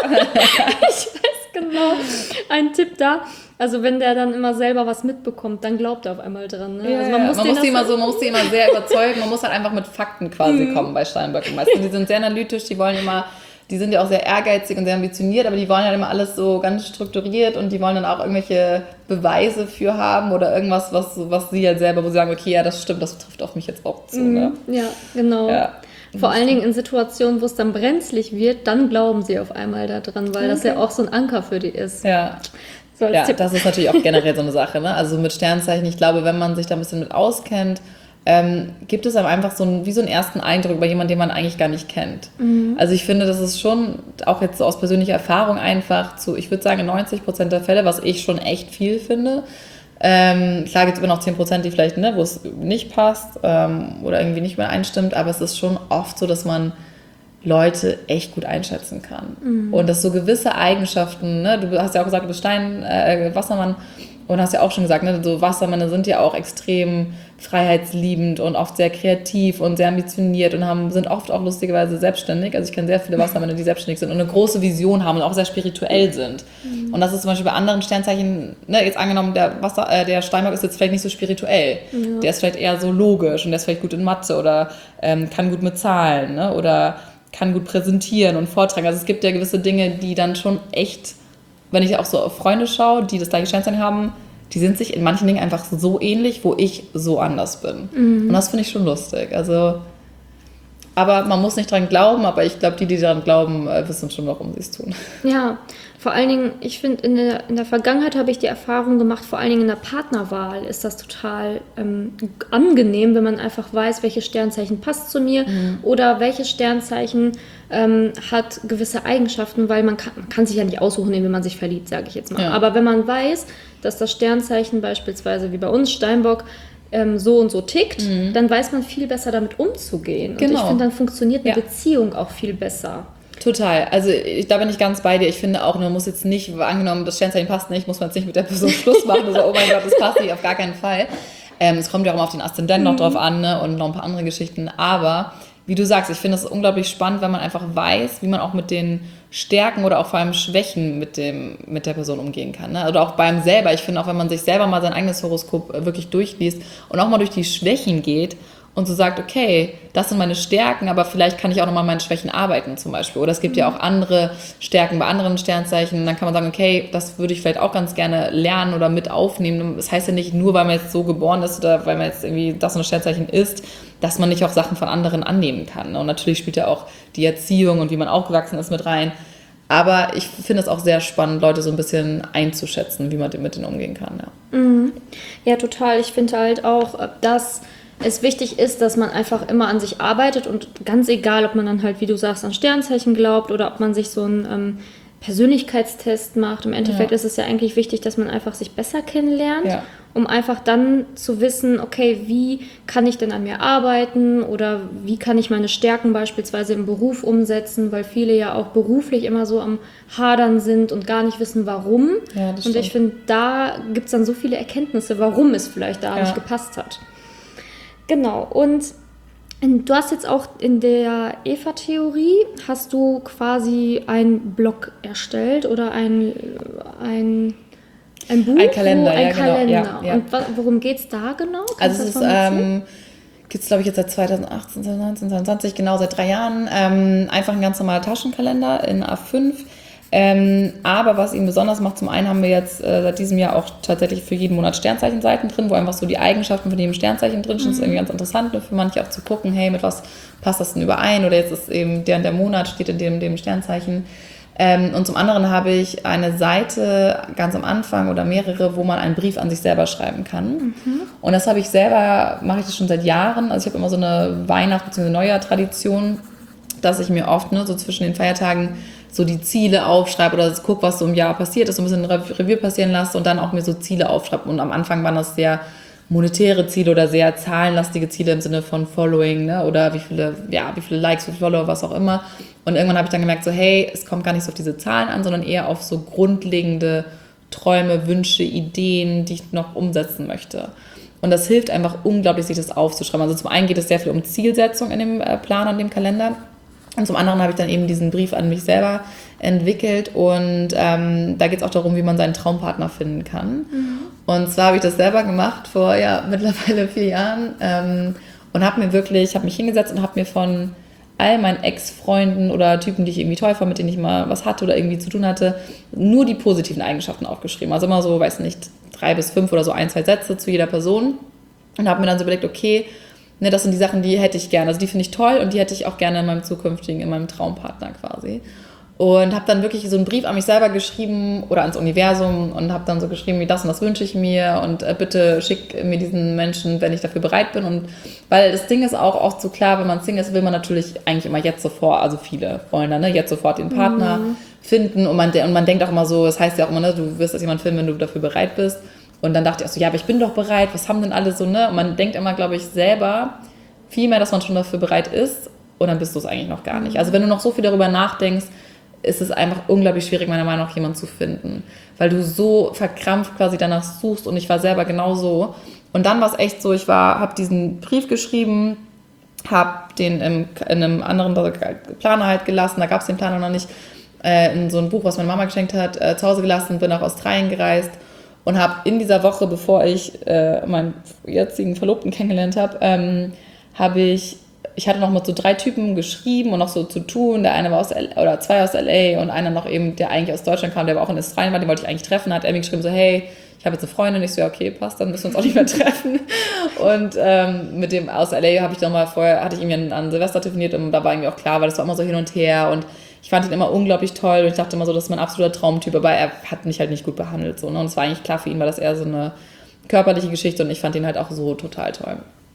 Ich weiß genau. Ein Tipp da, also wenn der dann immer selber was mitbekommt, dann glaubt er auf einmal dran. Ne? Ja, also man muss, man, muss die immer so, man muss die immer sehr überzeugen, man muss halt einfach mit Fakten quasi mhm. kommen bei Steinböcken. Meistens, die sind sehr analytisch, die wollen immer, die sind ja auch sehr ehrgeizig und sehr ambitioniert, aber die wollen halt immer alles so ganz strukturiert und die wollen dann auch irgendwelche Beweise für haben oder irgendwas, was, was sie halt selber, wo sie sagen, okay, ja, das stimmt, das trifft auf mich jetzt auch zu. Mhm. Ne? Ja, genau. Ja. Vor allen Dingen in Situationen, wo es dann brenzlig wird, dann glauben sie auf einmal daran, weil okay. das ja auch so ein Anker für die ist. Ja, so ja das ist natürlich auch generell so eine Sache. Ne? Also mit Sternzeichen, ich glaube, wenn man sich da ein bisschen mit auskennt, ähm, gibt es einem einfach so einen, wie so einen ersten Eindruck über jemanden, den man eigentlich gar nicht kennt. Mhm. Also ich finde, das ist schon, auch jetzt so aus persönlicher Erfahrung einfach zu, ich würde sagen, neunzig Prozent der Fälle, was ich schon echt viel finde. Ähm, klar gibt es immer noch zehn Prozent, die vielleicht, ne, wo es nicht passt ähm, oder irgendwie nicht mehr einstimmt, aber es ist schon oft so, dass man Leute echt gut einschätzen kann. Mhm. Und dass so gewisse Eigenschaften, ne, du hast ja auch gesagt, du bist Stein, äh, Wassermann und hast ja auch schon gesagt, ne, so Wassermänner sind ja auch extrem freiheitsliebend und oft sehr kreativ und sehr ambitioniert und haben, sind oft auch lustigerweise selbstständig. Also ich kenne sehr viele Wassermänner, die selbstständig sind und eine große Vision haben und auch sehr spirituell sind. Mhm. Und das ist zum Beispiel bei anderen Sternzeichen, ne, jetzt angenommen, der, Wasser, äh, der Steinbock ist jetzt vielleicht nicht so spirituell. Ja. Der ist vielleicht eher so logisch und der ist vielleicht gut in Mathe oder ähm, kann gut mit Zahlen, ne, oder kann gut präsentieren und vortragen. Also es gibt ja gewisse Dinge, die dann schon echt, wenn ich auch so auf Freunde schaue, die das gleiche Sternzeichen haben, die sind sich in manchen Dingen einfach so ähnlich, wo ich so anders bin. Mhm. Und das finde ich schon lustig. Also, aber man muss nicht dran glauben, aber ich glaube, die, die daran glauben, wissen schon, warum sie es tun. Ja, vor allen Dingen, ich finde, in der, in der Vergangenheit habe ich die Erfahrung gemacht, vor allen Dingen in der Partnerwahl ist das total ähm, angenehm, wenn man einfach weiß, welches Sternzeichen passt zu mir mhm. oder welches Sternzeichen ähm, hat gewisse Eigenschaften, weil man kann, man kann sich ja nicht aussuchen, in wen man sich verliebt, sage ich jetzt mal. Ja. Aber wenn man weiß, dass das Sternzeichen beispielsweise wie bei uns, Steinbock, ähm, so und so tickt, mhm. dann weiß man viel besser damit umzugehen. Genau. Und ich finde, dann funktioniert eine ja. Beziehung auch viel besser. Total. Also ich, da bin ich ganz bei dir. Ich finde auch, man muss jetzt nicht, angenommen, das Sternzeichen passt nicht, muss man jetzt nicht mit der Person Schluss machen. Also, oh mein Gott, das passt nicht, auf gar keinen Fall. Ähm, es kommt ja auch immer auf den Aszendenten mhm. noch drauf an, ne? Und noch ein paar andere Geschichten. Aber wie du sagst, ich finde es unglaublich spannend, wenn man einfach weiß, wie man auch mit den Stärken oder auch vor allem Schwächen mit, dem, mit der Person umgehen kann. Ne? Oder auch beim selber. Ich finde auch, wenn man sich selber mal sein eigenes Horoskop wirklich durchliest und auch mal durch die Schwächen geht und so sagt, okay, das sind meine Stärken, aber vielleicht kann ich auch nochmal meine Schwächen arbeiten zum Beispiel. Oder es gibt mhm. ja auch andere Stärken bei anderen Sternzeichen. Dann kann man sagen, okay, das würde ich vielleicht auch ganz gerne lernen oder mit aufnehmen. Das heißt ja nicht nur, weil man jetzt so geboren ist oder weil man jetzt irgendwie das und das Sternzeichen ist, dass man nicht auch Sachen von anderen annehmen kann. Und natürlich spielt ja auch die Erziehung und wie man aufgewachsen ist mit rein. Aber ich finde es auch sehr spannend, Leute so ein bisschen einzuschätzen, wie man mit denen umgehen kann. Ja, mhm. ja total. Ich finde halt auch, dass es wichtig ist, dass man einfach immer an sich arbeitet und ganz egal, ob man dann halt, wie du sagst, an Sternzeichen glaubt oder ob man sich so einen ähm, Persönlichkeitstest macht. Im Endeffekt ja. ist es ja eigentlich wichtig, dass man einfach sich besser kennenlernt, ja. um einfach dann zu wissen, okay, wie kann ich denn an mir arbeiten oder wie kann ich meine Stärken beispielsweise im Beruf umsetzen, weil viele ja auch beruflich immer so am Hadern sind und gar nicht wissen, warum. Ja, das und ich finde, da gibt es dann so viele Erkenntnisse, warum es vielleicht da ja. nicht gepasst hat. Genau, und du hast jetzt auch in der Eva-Theorie, hast du quasi einen Blog erstellt oder ein, ein, ein Buch? Ein Kalender, ein ja, Kalender. Genau, ja, ja. Und worum geht es da genau? Kannst also es ist, ähm, gibt es glaube ich jetzt seit zwanzig achtzehn, zwanzig neunzehn, zwanzig zwanzig, genau seit drei Jahren, ähm, einfach ein ganz normaler Taschenkalender in A fünf. Ähm, aber was ihn besonders macht, zum einen haben wir jetzt äh, seit diesem Jahr auch tatsächlich für jeden Monat Sternzeichenseiten drin, wo einfach so die Eigenschaften von jedem Sternzeichen drin sind. Mhm. Das ist irgendwie ganz interessant, für manche auch zu gucken, hey, mit was passt das denn überein? Oder jetzt ist eben der, der Monat steht in dem, dem Sternzeichen. Ähm, und zum anderen habe ich eine Seite ganz am Anfang oder mehrere, wo man einen Brief an sich selber schreiben kann. Mhm. Und das habe ich selber, mache ich das schon seit Jahren. Also ich habe immer so eine Weihnachts- bzw. Neujahr-Tradition, dass ich mir oft ne, so zwischen den Feiertagen so die Ziele aufschreibe oder gucke, was so im Jahr passiert ist, so ein bisschen Revue passieren lasse und dann auch mir so Ziele aufschreibe. Und am Anfang waren das sehr monetäre Ziele oder sehr zahlenlastige Ziele im Sinne von Following, ne? Oder wie viele, ja, wie viele Likes, wie viele Follower, was auch immer. Und irgendwann habe ich dann gemerkt, so hey, es kommt gar nicht so auf diese Zahlen an, sondern eher auf so grundlegende Träume, Wünsche, Ideen, die ich noch umsetzen möchte. Und das hilft einfach unglaublich, sich das aufzuschreiben. Also zum einen geht es sehr viel um Zielsetzung in dem Plan, in dem Kalender. Und zum anderen habe ich dann eben diesen Brief an mich selber entwickelt und ähm, da geht es auch darum, wie man seinen Traumpartner finden kann. Mhm. Und zwar habe ich das selber gemacht vor ja mittlerweile vier Jahren ähm, und habe mir wirklich, habe mich hingesetzt und habe mir von all meinen Ex-Freunden oder Typen, die ich irgendwie toll fand, mit denen ich mal was hatte oder irgendwie zu tun hatte, nur die positiven Eigenschaften aufgeschrieben. Also immer so, weiß nicht, drei bis fünf oder so ein, zwei Sätze zu jeder Person und habe mir dann so überlegt, okay, ne, das sind die Sachen, die hätte ich gerne. Also die finde ich toll und die hätte ich auch gerne in meinem zukünftigen, in meinem Traumpartner quasi. Und habe dann wirklich so einen Brief an mich selber geschrieben oder ans Universum und habe dann so geschrieben, wie das und das wünsche ich mir und äh, bitte schick mir diesen Menschen, wenn ich dafür bereit bin. Und weil das Ding ist auch oft so klar, wenn man Single ist, will man natürlich eigentlich immer jetzt sofort, also viele wollen dann ne, jetzt sofort den Partner mhm. finden und man, und man denkt auch immer so, das heißt ja auch immer, ne, du wirst das jemand finden, wenn du dafür bereit bist. Und dann dachte ich auch so, ja, aber ich bin doch bereit, was haben denn alle so, ne? Und man denkt immer, glaube ich, selber viel mehr, dass man schon dafür bereit ist und dann bist du es eigentlich noch gar nicht. Also wenn du noch so viel darüber nachdenkst, ist es einfach unglaublich schwierig, meiner Meinung nach, jemanden zu finden. Weil du so verkrampft quasi danach suchst und ich war selber genauso. Und dann war es echt so, ich war, habe diesen Brief geschrieben, habe den im, in einem anderen Planer halt gelassen, da gab es den Planer noch nicht, äh, in so ein Buch, was meine Mama geschenkt hat, äh, zu Hause gelassen, bin nach Australien gereist und habe in dieser Woche, bevor ich äh, meinen jetzigen Verlobten kennengelernt habe, ähm, habe ich Ich hatte noch mit so drei Typen geschrieben und noch so zu tun. Der eine war aus L A oder zwei aus L A und einer noch eben, der eigentlich aus Deutschland kam, der aber auch in Australien war, den wollte ich eigentlich treffen. Da hat er mir geschrieben so, hey, ich habe jetzt eine Freundin. Ich so, ja, okay, passt, dann müssen wir uns auch nicht mehr treffen. Und ähm, mit dem aus L A habe ich dann mal vorher, hatte ich ihm ja an Silvester telefoniert und da war irgendwie auch klar, weil das war immer so hin und her und ich fand ihn immer unglaublich toll und ich dachte immer so, das ist mein absoluter Traumtyp, aber er hat mich halt nicht gut behandelt. So, ne? Und es war eigentlich klar für ihn, war das eher so eine körperliche Geschichte und ich fand ihn halt auch so total toll.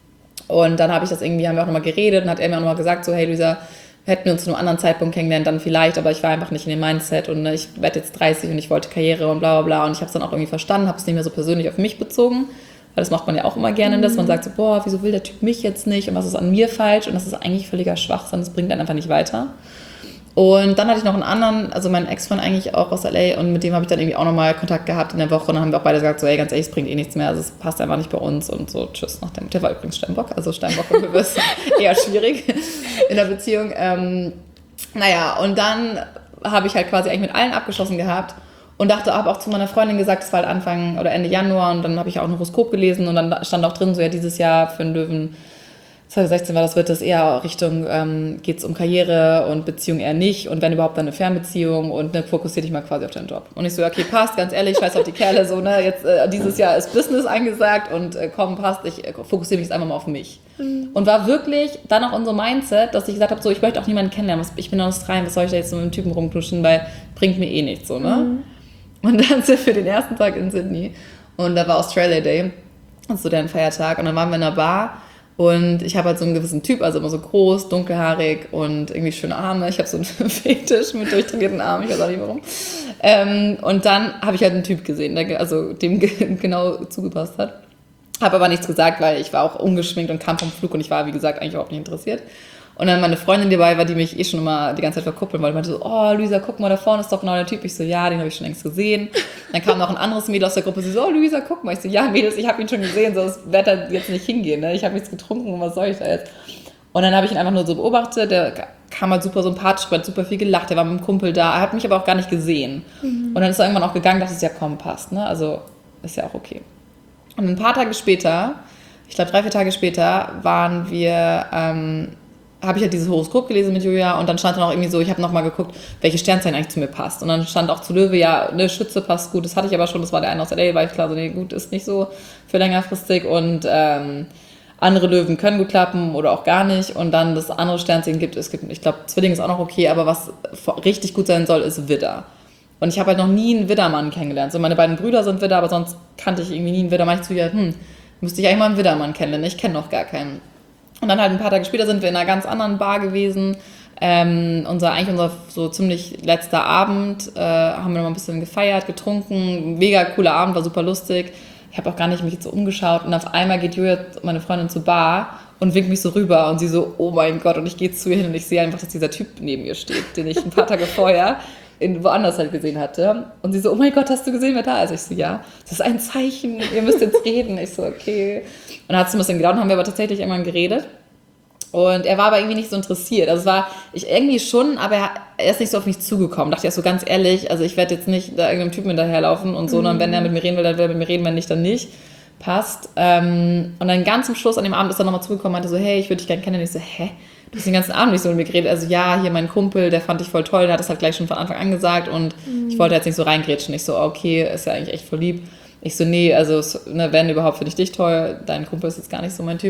Und dann habe ich das irgendwie, haben wir auch nochmal geredet und hat er mir auch nochmal gesagt, so, hey Luisa, hätten wir uns zu einem anderen Zeitpunkt kennengelernt, dann vielleicht, aber ich war einfach nicht in dem Mindset und ne, ich werde jetzt dreißig und ich wollte Karriere und bla bla bla und ich habe es dann auch irgendwie verstanden, habe es nicht mehr so persönlich auf mich bezogen, weil das macht man ja auch immer gerne, mhm. dass man sagt so, boah, wieso will der Typ mich jetzt nicht und was ist an mir falsch und das ist eigentlich völliger Schwachsinn, das bringt einen einfach nicht weiter. Und dann hatte ich noch einen anderen, also meinen Ex-Freund eigentlich auch aus L A und mit dem habe ich dann irgendwie auch nochmal Kontakt gehabt in der Woche und dann haben wir auch beide gesagt, so ey, ganz ehrlich, es bringt eh nichts mehr, also es passt einfach nicht bei uns und so, tschüss. Nach dem, der war übrigens Steinbock, also Steinbock und wir ist eher schwierig in der Beziehung. Ähm, naja, und dann habe ich halt quasi eigentlich mit allen abgeschlossen gehabt und dachte, habe auch zu meiner Freundin gesagt, es war halt Anfang oder Ende Januar und dann habe ich auch ein Horoskop gelesen und dann stand auch drin, so ja, dieses Jahr für einen Löwen zwanzig sechzehn war das, wird das eher Richtung, ähm, geht es um Karriere und Beziehung eher nicht und wenn überhaupt dann eine Fernbeziehung und ne, fokussier dich mal quasi auf deinen Job. Und ich so, okay, passt, ganz ehrlich, scheiß auf die Kerle, so, ne, jetzt äh, dieses Jahr ist Business angesagt und äh, komm, passt, ich äh, fokussiere mich jetzt einfach mal auf mich. Mhm. Und war wirklich dann auch unser Mindset, dass ich gesagt habe, so, ich möchte auch niemanden kennenlernen, ich bin in Australien, was soll ich da jetzt so mit einem Typen rumknuschen, weil bringt mir eh nichts, so, ne. Mhm. Und dann sind wir den ersten Tag in Sydney und da war Australia Day, das ist so deren Feiertag und dann waren wir in einer Bar. Und ich habe halt so einen gewissen Typ, also immer so groß, dunkelhaarig und irgendwie schöne Arme. Ich habe so einen Fetisch mit durchtrainierten Armen, ich weiß auch nicht warum. Ähm, und dann habe ich halt einen Typ gesehen, der also dem genau zugepasst hat. Habe aber nichts gesagt, weil ich war auch ungeschminkt und kam vom Flug und ich war, wie gesagt, eigentlich überhaupt nicht interessiert. Und dann meine Freundin, die dabei war, die mich eh schon immer die ganze Zeit verkuppeln wollte, meinte so, oh Luisa, guck mal, da vorne ist doch genau der Typ. Ich so, ja, den habe ich schon längst gesehen. Dann kam noch ein anderes Mädel aus der Gruppe, sie so, oh Luisa, guck mal. Ich so, ja Mädels, ich habe ihn schon gesehen, so, das wird da jetzt nicht hingehen, ne? Ich habe nichts getrunken und was soll ich da jetzt? Und dann habe ich ihn einfach nur so beobachtet, der kam halt super sympathisch, hat super viel gelacht, der war mit dem Kumpel da, er hat mich aber auch gar nicht gesehen. Mhm. Und dann ist er irgendwann auch gegangen, dachte ich, ja komm, passt, ne? Also ist ja auch okay. Und ein paar Tage später, ich glaube drei, vier Tage später, waren wir... Ähm, habe ich halt dieses Horoskop gelesen mit Julia und dann stand dann auch irgendwie so, ich habe nochmal geguckt, welche Sternzeichen eigentlich zu mir passt. Und dann stand auch zu Löwe, ja, ne, Schütze passt gut, das hatte ich aber schon, das war der eine aus L A, war ich klar, so nee, gut, ist nicht so für längerfristig und ähm, andere Löwen können gut klappen oder auch gar nicht und dann das andere Sternzeichen gibt, es gibt, ich glaube, Zwilling ist auch noch okay, aber was richtig gut sein soll, ist Widder. Und ich habe halt noch nie einen Widdermann kennengelernt. So, meine beiden Brüder sind Widder, aber sonst kannte ich irgendwie nie einen Widder. Meinte ich zu ihr, hm, müsste ich eigentlich mal einen Widdermann kennenlernen, ich kenne noch gar keinen. Und dann halt ein paar Tage später sind wir in einer ganz anderen Bar gewesen, Ähm, unser, eigentlich unser so ziemlich letzter Abend, äh, haben wir noch mal ein bisschen gefeiert, getrunken, mega cooler Abend, war super lustig. Ich habe auch gar nicht mich jetzt so umgeschaut und auf einmal geht Julia, meine Freundin, zur Bar und winkt mich so rüber und sie so, oh mein Gott, und ich gehe zu ihr hin und ich sehe einfach, dass dieser Typ neben ihr steht, den ich ein paar Tage vorher in, woanders halt gesehen hatte. Und sie so, oh mein Gott, hast du gesehen, wer da ist? Ich so, ja, das ist ein Zeichen, ihr müsst jetzt reden. Ich so, okay. Und dann hat es ein bisschen gedauert und haben wir aber tatsächlich irgendwann geredet. Und er war aber irgendwie nicht so interessiert. Also es war, ich irgendwie schon, aber er, er ist nicht so auf mich zugekommen. Dachte ich so ganz ehrlich, also ich werde jetzt nicht da irgendeinem Typen hinterherlaufen und so, mhm. und wenn er mit mir reden will, dann will er mit mir reden, wenn nicht, dann nicht. Passt. Ähm, und dann ganz zum Schluss an dem Abend ist er nochmal zugekommen und meinte so, hey, ich würde dich gerne kennen. Und ich so, hä? Du hast den ganzen Abend nicht so mit mir geredet. Also ja, hier mein Kumpel, der fand ich voll toll, der hat das halt gleich schon von Anfang an gesagt und mhm. ich wollte jetzt nicht so reingrätschen. Ich so, okay, ist ja eigentlich echt voll lieb. Ich so, nee, also ne, wenn überhaupt, finde ich dich toll, dein Kumpel ist jetzt gar nicht so mein Typ.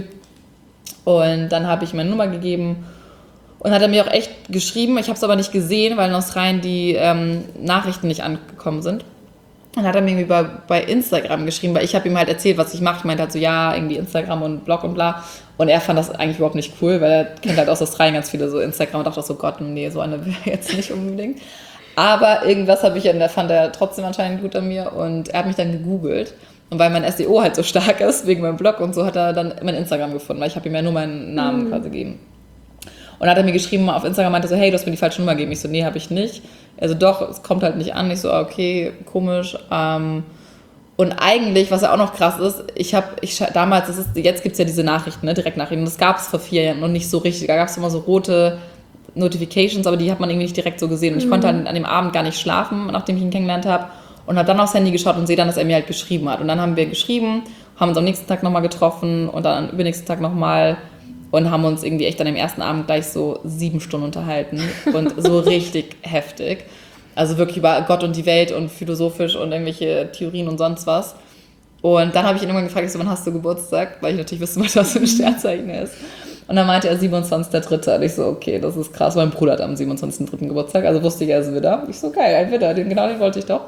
Und dann habe ich meine Nummer gegeben und hat er mir auch echt geschrieben. Ich habe es aber nicht gesehen, weil in Australien die ähm, Nachrichten nicht angekommen sind. Dann hat er mir irgendwie bei, bei Instagram geschrieben, weil ich habe ihm halt erzählt, was ich mache. Ich meinte halt so, ja, irgendwie Instagram und Blog und bla. Und er fand das eigentlich überhaupt nicht cool, weil er kennt halt aus Australien ganz viele so Instagram und dachte auch so, Gott, nee, so eine will er jetzt nicht unbedingt. Aber irgendwas habe ich ja, der fand er trotzdem anscheinend gut an mir und er hat mich dann gegoogelt. Und weil mein S E O halt so stark ist, wegen meinem Blog und so, hat er dann mein Instagram gefunden, weil ich habe ihm ja nur meinen Namen mhm. quasi gegeben. Und dann hat er mir geschrieben auf Instagram, meinte so, hey, du hast mir die falsche Nummer gegeben. Ich so, nee, habe ich nicht. Also doch, es kommt halt nicht an. Ich so, okay, komisch. Ähm, und eigentlich, was ja auch noch krass ist, ich habe, ich damals, das ist, jetzt gibt es ja diese Nachrichten, ne, Direktnachrichten. Das gab es vor vier Jahren noch nicht so richtig. Da gab es immer so rote Notifications, aber die hat man irgendwie nicht direkt so gesehen. Und ich mhm. konnte halt an dem Abend gar nicht schlafen, nachdem ich ihn kennengelernt habe. Und habe dann aufs Handy geschaut und sehe dann, dass er mir halt geschrieben hat. Und dann haben wir geschrieben, haben uns am nächsten Tag nochmal getroffen und dann am übernächsten Tag nochmal und haben uns irgendwie echt an dem ersten Abend gleich so sieben Stunden unterhalten und so richtig heftig. Also wirklich über Gott und die Welt und philosophisch und irgendwelche Theorien und sonst was. Und dann habe ich ihn irgendwann gefragt, ich so, wann hast du Geburtstag? Weil ich natürlich wissen wollte, was für ein Sternzeichen er ist. Und dann meinte er siebenundzwanzigster dritter Und ich so, okay, das ist krass. Mein Bruder hat am siebenundzwanzigster dritten Geburtstag, also wusste ich, er ist Widder. Ich so, geil, ein Widder, den, genau den wollte ich doch.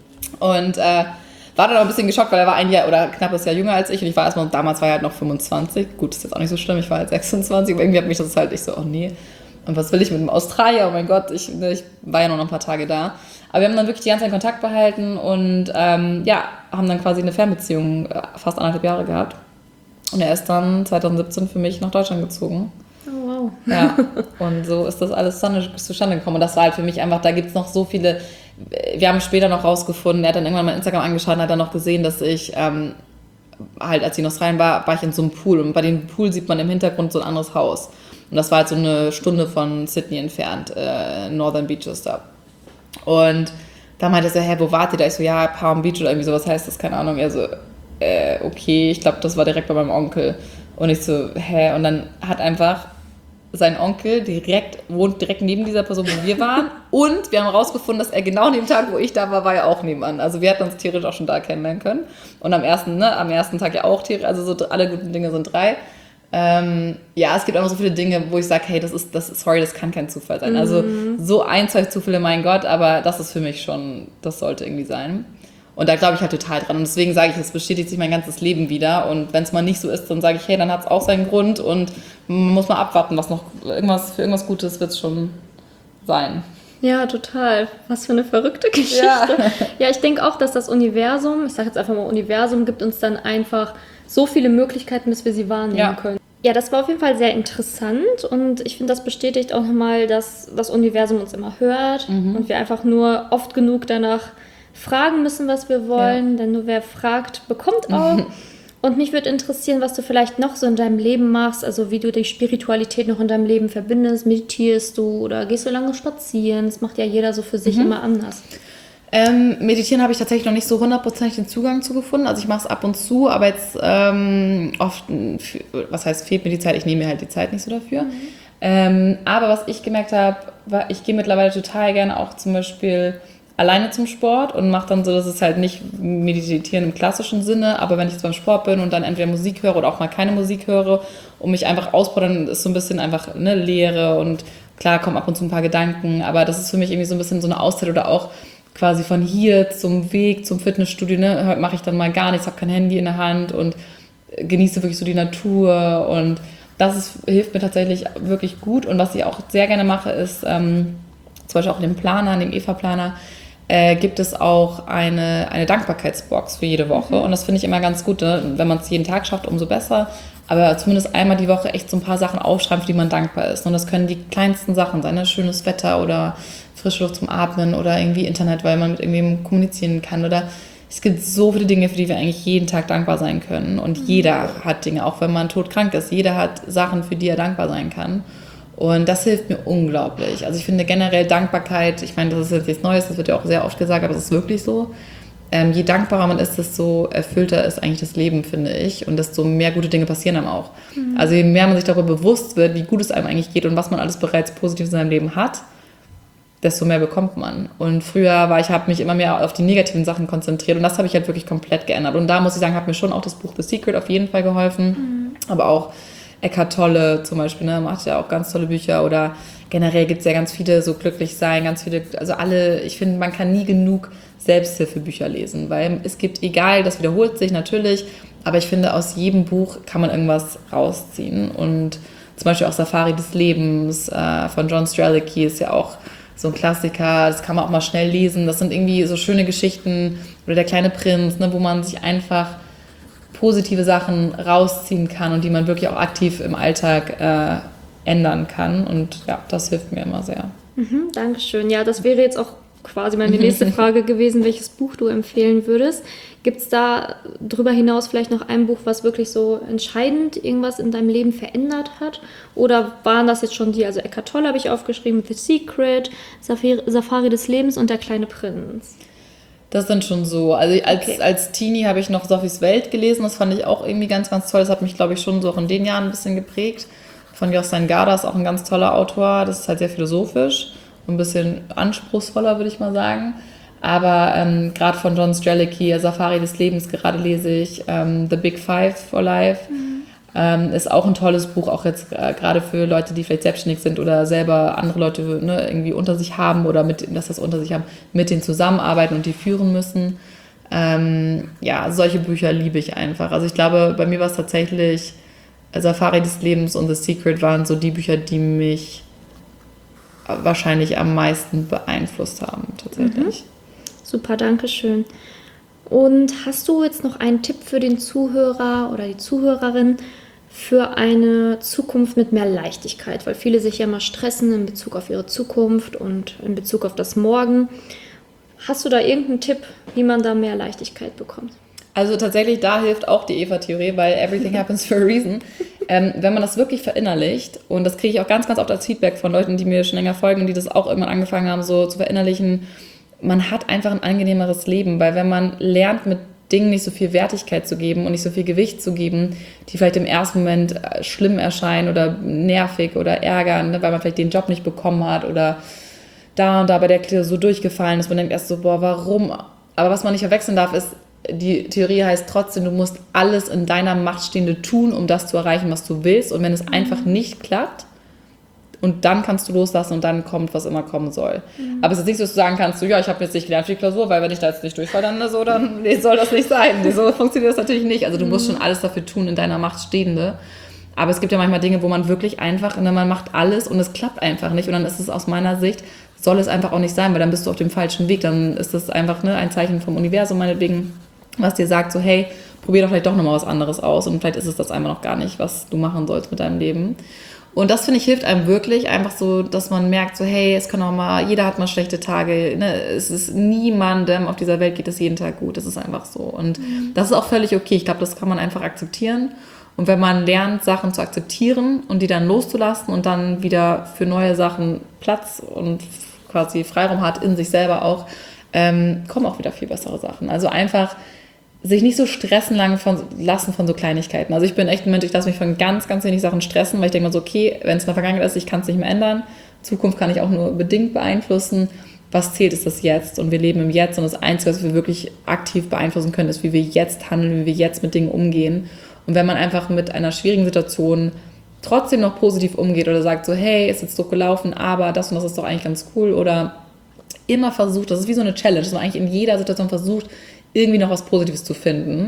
Und äh, war dann auch ein bisschen geschockt, weil er war ein Jahr oder knappes Jahr jünger als ich und ich war erstmal, damals war er halt noch fünfundzwanzig. Gut, ist jetzt auch nicht so schlimm, ich war halt sechsundzwanzig, aber irgendwie hat mich das halt, ich so, oh nee, und was will ich mit einem Australier? Oh mein Gott, ich, ich war ja nur noch ein paar Tage da. Aber wir haben dann wirklich die ganze Zeit Kontakt behalten und ähm, ja, haben dann quasi eine Fernbeziehung fast anderthalb Jahre gehabt. Und er ist dann zweitausendsiebzehn für mich nach Deutschland gezogen. Oh wow. Ja, und so ist das alles zustande gekommen. Und das war halt für mich einfach, da gibt es noch so viele. Wir haben später noch rausgefunden, er hat dann irgendwann mal Instagram angeschaut und hat dann noch gesehen, dass ich ähm, halt, als ich in Australien war, war ich in so einem Pool und bei dem Pool sieht man im Hintergrund so ein anderes Haus. Und das war halt so eine Stunde von Sydney entfernt, äh, Northern Beaches da. Und da meinte er so, hä, wo wart ihr da? Ich so, ja, Palm Beach oder irgendwie sowas heißt das, keine Ahnung. Er so, äh, okay, ich glaube, das war direkt bei meinem Onkel. Und ich so, hä? Und dann hat einfach sein Onkel direkt, wohnt direkt neben dieser Person, wo wir waren. Und wir haben herausgefunden, dass er genau an dem Tag, wo ich da war, war er auch nebenan. Also wir hätten uns theoretisch auch schon da kennenlernen können. Und am ersten, ne, am ersten Tag ja auch theoretisch, also so alle guten Dinge sind drei. Ähm, ja, es gibt einfach so viele Dinge, wo ich sage, hey, das ist, das ist, sorry, das kann kein Zufall sein. Mhm. Also so ein, zwei Zufälle, mein Gott, aber das ist für mich schon, das sollte irgendwie sein. Und da glaube ich halt total dran. Und deswegen sage ich, es bestätigt sich mein ganzes Leben wieder. Und wenn es mal nicht so ist, dann sage ich, hey, dann hat es auch seinen Grund. Und man muss mal abwarten, was noch, irgendwas, für irgendwas Gutes wird es schon sein. Ja, total. Was für eine verrückte Geschichte. Ja, ja, ich denke auch, dass das Universum, ich sage jetzt einfach mal Universum, gibt uns dann einfach so viele Möglichkeiten, bis wir sie wahrnehmen ja. können. Ja, das war auf jeden Fall sehr interessant und ich finde, das bestätigt auch nochmal, dass das Universum uns immer hört mhm. und wir einfach nur oft genug danach fragen müssen, was wir wollen, ja. denn nur wer fragt, bekommt auch. Mhm. Und mich würde interessieren, was du vielleicht noch so in deinem Leben machst, also wie du die Spiritualität noch in deinem Leben verbindest. Meditierst du oder gehst du lange spazieren? Das macht ja jeder so für sich mhm. immer anders. Ähm, meditieren habe ich tatsächlich noch nicht so hundertprozentig den Zugang zu gefunden. Also ich mache es ab und zu, aber jetzt ähm, oft, was heißt, fehlt mir die Zeit? Ich nehme mir halt die Zeit nicht so dafür. Mhm. Ähm, aber was ich gemerkt habe, war, ich gehe mittlerweile total gerne auch zum Beispiel alleine zum Sport und mache dann so, dass es halt nicht meditieren im klassischen Sinne, aber wenn ich jetzt beim Sport bin und dann entweder Musik höre oder auch mal keine Musik höre und mich einfach ausbaue, dann ist so ein bisschen einfach eine Leere und klar kommen ab und zu ein paar Gedanken, aber das ist für mich irgendwie so ein bisschen so eine Auszeit oder auch quasi von hier zum Weg zum Fitnessstudio, ne, mache ich dann mal gar nichts, habe kein Handy in der Hand und genieße wirklich so die Natur und das ist, hilft mir tatsächlich wirklich gut. Und was ich auch sehr gerne mache, ist ähm, zum Beispiel auch in dem Planer, in dem Eva-Planer, äh, gibt es auch eine, eine Dankbarkeitsbox für jede Woche. Mhm. Und das finde ich immer ganz gut, ne? Wenn man es jeden Tag schafft, umso besser. Aber zumindest einmal die Woche echt so ein paar Sachen aufschreiben, für die man dankbar ist. Und das können die kleinsten Sachen sein, ne? Schönes Wetter oder frische Luft zum Atmen oder irgendwie Internet, weil man mit irgendwem kommunizieren kann. Oder es gibt so viele Dinge, für die wir eigentlich jeden Tag dankbar sein können. Und mhm. jeder hat Dinge, auch wenn man todkrank ist. Jeder hat Sachen, für die er dankbar sein kann. Und das hilft mir unglaublich. Also ich finde generell Dankbarkeit, ich meine, das ist jetzt nichts Neues, das wird ja auch sehr oft gesagt, aber es ist wirklich so. Ähm, je dankbarer man ist, desto erfüllter ist eigentlich das Leben, finde ich. Und desto mehr gute Dinge passieren einem auch. Mhm. Also je mehr man sich darüber bewusst wird, wie gut es einem eigentlich geht und was man alles bereits positiv in seinem Leben hat, desto mehr bekommt man. Und früher war ich, habe mich immer mehr auf die negativen Sachen konzentriert und das habe ich halt wirklich komplett geändert. Und da muss ich sagen, hat mir schon auch das Buch The Secret auf jeden Fall geholfen. Mhm. Aber auch Eckhart Tolle zum Beispiel, ne, macht ja auch ganz tolle Bücher oder generell gibt es ja ganz viele, so glücklich sein, ganz viele, also alle, ich finde, man kann nie genug Selbsthilfebücher lesen, weil es gibt, egal, das wiederholt sich natürlich, aber ich finde, aus jedem Buch kann man irgendwas rausziehen und zum Beispiel auch Safari des Lebens äh, von John Strelicky ist ja auch so ein Klassiker, das kann man auch mal schnell lesen, das sind irgendwie so schöne Geschichten oder Der kleine Prinz, ne, wo man sich einfach positive Sachen rausziehen kann und die man wirklich auch aktiv im Alltag äh, ändern kann. Und ja, das hilft mir immer sehr. Mhm, Dankeschön. Ja, das wäre jetzt auch quasi meine nächste Frage gewesen, welches Buch du empfehlen würdest. Gibt es da darüber hinaus vielleicht noch ein Buch, was wirklich so entscheidend irgendwas in deinem Leben verändert hat? Oder waren das jetzt schon die, also Eckhart Tolle habe ich aufgeschrieben, The Secret, Safari, Safari des Lebens und Der kleine Prinz? Das sind schon so. Also als, okay. als Teenie habe ich noch Sophies Welt gelesen. Das fand ich auch irgendwie ganz, ganz toll. Das hat mich, glaube ich, schon so auch in den Jahren ein bisschen geprägt. Von Jostein Gaarder ist auch ein ganz toller Autor. Das ist halt sehr philosophisch. Ein bisschen anspruchsvoller, würde ich mal sagen. Aber ähm, gerade von John Strelicky, Safari des Lebens, gerade lese ich ähm, The Big Five for Life. Mhm. Ähm, ist auch ein tolles Buch, auch jetzt äh, gerade für Leute, die vielleicht selbstständig sind oder selber andere Leute, ne, irgendwie unter sich haben oder mit, dass das unter sich haben, mit denen zusammenarbeiten und die führen müssen. Ähm, ja, solche Bücher liebe ich einfach. Also ich glaube, bei mir war es tatsächlich Safari des Lebens und The Secret waren so die Bücher, die mich wahrscheinlich am meisten beeinflusst haben, tatsächlich. Mhm. Super, danke schön. Und hast du jetzt noch einen Tipp für den Zuhörer oder die Zuhörerin für eine Zukunft mit mehr Leichtigkeit? Weil viele sich ja mal stressen in Bezug auf ihre Zukunft und in Bezug auf das Morgen. Hast du da irgendeinen Tipp, wie man da mehr Leichtigkeit bekommt? Also tatsächlich, da hilft auch die Eva-Theorie, weil everything happens for a reason. Ähm, wenn man das wirklich verinnerlicht, und das kriege ich auch ganz, ganz oft als Feedback von Leuten, die mir schon länger folgen und die das auch irgendwann angefangen haben, so zu verinnerlichen, man hat einfach ein angenehmeres Leben, weil wenn man lernt, mit Dingen nicht so viel Wertigkeit zu geben und nicht so viel Gewicht zu geben, die vielleicht im ersten Moment schlimm erscheinen oder nervig oder ärgern, ne, weil man vielleicht den Job nicht bekommen hat oder da und da bei der Klausur durchgefallen ist. Man denkt erst so, boah, warum? Aber was man nicht verwechseln darf, ist, die Theorie heißt trotzdem, du musst alles in deiner Macht Stehende tun, um das zu erreichen, was du willst. Und wenn es mhm. einfach nicht klappt, und dann kannst du loslassen und dann kommt, was immer kommen soll. Mhm. Aber es ist nicht so, dass du sagen kannst, so, ja, ich habe jetzt nicht gelernt für die Klausur, weil wenn ich da jetzt nicht durchfalle, dann, so, dann nee, soll das nicht sein. So funktioniert das natürlich nicht. Also du mhm. musst schon alles dafür tun, in deiner Macht Stehende. Aber es gibt ja manchmal Dinge, wo man wirklich einfach, man macht alles und es klappt einfach nicht. Und dann ist es aus meiner Sicht, soll es einfach auch nicht sein, weil dann bist du auf dem falschen Weg. Dann ist das einfach ne, ein Zeichen vom Universum meinetwegen, was dir sagt, so hey, probier doch vielleicht doch nochmal was anderes aus. Und vielleicht ist es das einfach noch gar nicht, was du machen sollst mit deinem Leben. Und das, finde ich, hilft einem wirklich einfach so, dass man merkt, so hey, es kann auch mal, jeder hat mal schlechte Tage, ne? Es ist niemandem auf dieser Welt geht es jeden Tag gut, das ist einfach so. Und mhm. das ist auch völlig okay, ich glaube, das kann man einfach akzeptieren. Und wenn man lernt, Sachen zu akzeptieren und die dann loszulassen und dann wieder für neue Sachen Platz und quasi Freiraum hat in sich selber auch, ähm, kommen auch wieder viel bessere Sachen. Also einfach sich nicht so stressen lang von, lassen von so Kleinigkeiten. Also ich bin echt ein Mensch, ich lasse mich von ganz, ganz wenig Sachen stressen, weil ich denke mir so, okay, wenn es in der Vergangenheit ist, ich kann es nicht mehr ändern. Zukunft kann ich auch nur bedingt beeinflussen. Was zählt, ist das Jetzt. Und wir leben im Jetzt. Und das Einzige, was wir wirklich aktiv beeinflussen können, ist, wie wir jetzt handeln, wie wir jetzt mit Dingen umgehen. Und wenn man einfach mit einer schwierigen Situation trotzdem noch positiv umgeht oder sagt so, hey, ist jetzt so gelaufen, aber das und das ist doch eigentlich ganz cool. Oder immer versucht, das ist wie so eine Challenge, dass man eigentlich in jeder Situation versucht, irgendwie noch was Positives zu finden,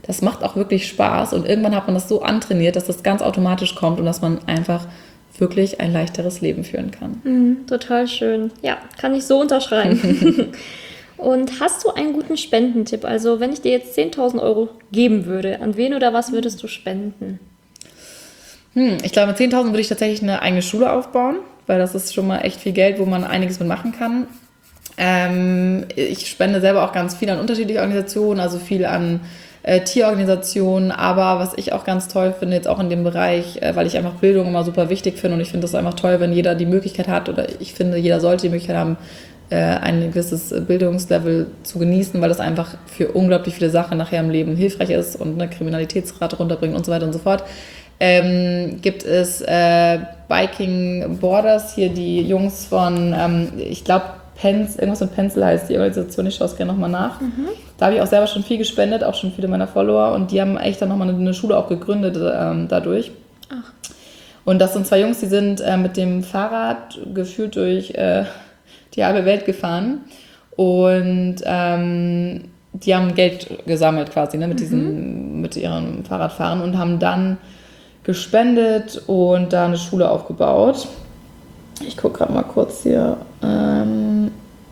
das macht auch wirklich Spaß und irgendwann hat man das so antrainiert, dass das ganz automatisch kommt und dass man einfach wirklich ein leichteres Leben führen kann. Mhm, total schön. Ja, kann ich so unterschreiben. Und hast du einen guten Spendentipp? Also wenn ich dir jetzt zehntausend Euro geben würde, an wen oder was würdest du spenden? Hm, ich glaube, mit zehntausend würde ich tatsächlich eine eigene Schule aufbauen, weil das ist schon mal echt viel Geld, wo man einiges mit machen kann. Ähm, ich spende selber auch ganz viel an unterschiedliche Organisationen, also viel an äh, Tierorganisationen, aber was ich auch ganz toll finde, jetzt auch in dem Bereich, äh, weil ich einfach Bildung immer super wichtig finde und ich finde das einfach toll, wenn jeder die Möglichkeit hat oder ich finde, jeder sollte die Möglichkeit haben, äh, ein gewisses Bildungslevel zu genießen, weil das einfach für unglaublich viele Sachen nachher im Leben hilfreich ist und eine Kriminalitätsrate runterbringt und so weiter und so fort. Ähm, gibt es äh, Biking Borders, hier die Jungs von, ähm, ich glaube, Pens, irgendwas mit Pencil heißt die Organisation, ich schaue es gerne nochmal nach. Mhm. Da habe ich auch selber schon viel gespendet, auch schon viele meiner Follower und die haben echt dann nochmal eine, eine Schule auch gegründet ähm, dadurch. Ach. Und das sind zwei Jungs, die sind äh, mit dem Fahrrad gefühlt durch äh, die halbe Welt gefahren und ähm, die haben Geld gesammelt quasi, ne, mit, mhm. diesen, mit ihrem Fahrradfahren und haben dann gespendet und da eine Schule aufgebaut. Ich gucke gerade mal kurz hier. Ähm,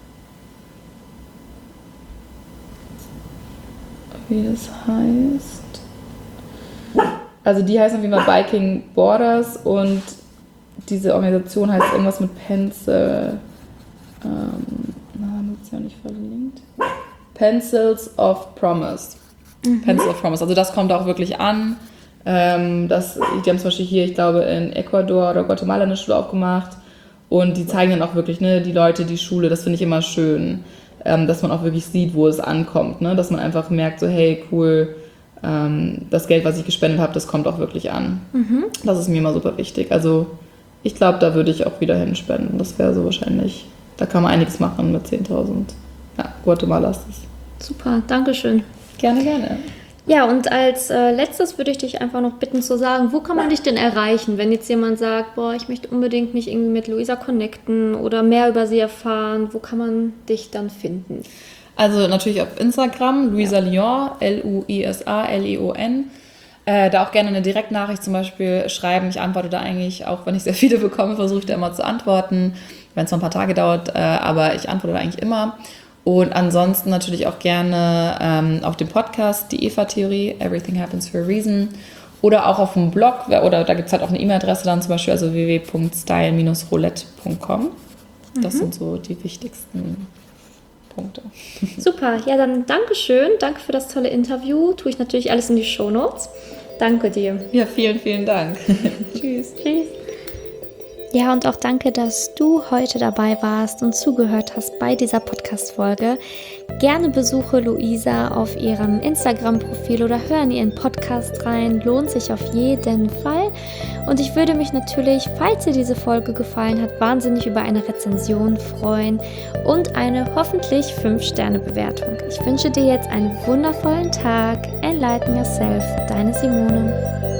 wie das heißt. Also die heißen auf jeden Fall Biking Borders und diese Organisation heißt irgendwas mit Pencil. Ähm, na, haben wir ja nicht verlinkt. Pencils of Promise. Mhm. Pencil of Promise. Also das kommt auch wirklich an. Ähm, das, die haben zum Beispiel hier, ich glaube, in Ecuador oder Guatemala eine Schule aufgemacht. Und die zeigen dann auch wirklich, ne, die Leute, die Schule, das finde ich immer schön, ähm, dass man auch wirklich sieht, wo es ankommt, ne? Dass man einfach merkt, so hey, cool, ähm, das Geld, was ich gespendet habe, das kommt auch wirklich an. Mhm. Das ist mir immer super wichtig. Also ich glaube, da würde ich auch wieder hinspenden. Das wäre so wahrscheinlich, da kann man einiges machen mit zehntausend. Ja, Guatemala ist das. Super, Dankeschön. Gerne, gerne. Ja, und als äh, letztes würde ich dich einfach noch bitten zu sagen, wo kann man dich denn erreichen, wenn jetzt jemand sagt, boah, ich möchte unbedingt mich irgendwie mit Luisa connecten oder mehr über sie erfahren, wo kann man dich dann finden? Also natürlich auf Instagram, Luisa Leon, L U I S A L E O N. Äh, da auch gerne eine Direktnachricht zum Beispiel schreiben. Ich antworte da eigentlich, auch wenn ich sehr viele bekomme, versuche ich da immer zu antworten, wenn es noch ein paar Tage dauert, äh, aber ich antworte da eigentlich immer. Und ansonsten natürlich auch gerne ähm, auf dem Podcast, die Eva-Theorie, Everything Happens for a Reason. Oder auch auf dem Blog, oder da gibt es halt auch eine E-Mail-Adresse dann zum Beispiel, also w w w punkt style dash roulette punkt com. Das mhm. sind so die wichtigsten Punkte. Super, ja dann Dankeschön, danke für das tolle Interview. Tue ich natürlich alles in die Shownotes. Danke dir. Ja, vielen, vielen Dank. Tschüss. Tschüss. Ja, und auch danke, dass du heute dabei warst und zugehört hast bei dieser Podcast-Folge. Gerne besuche Luisa auf ihrem Instagram-Profil oder hör in ihren Podcast rein. Lohnt sich auf jeden Fall. Und ich würde mich natürlich, falls dir diese Folge gefallen hat, wahnsinnig über eine Rezension freuen und eine hoffentlich fünf Sterne Bewertung. Ich wünsche dir jetzt einen wundervollen Tag. Enlighten yourself, deine Simone.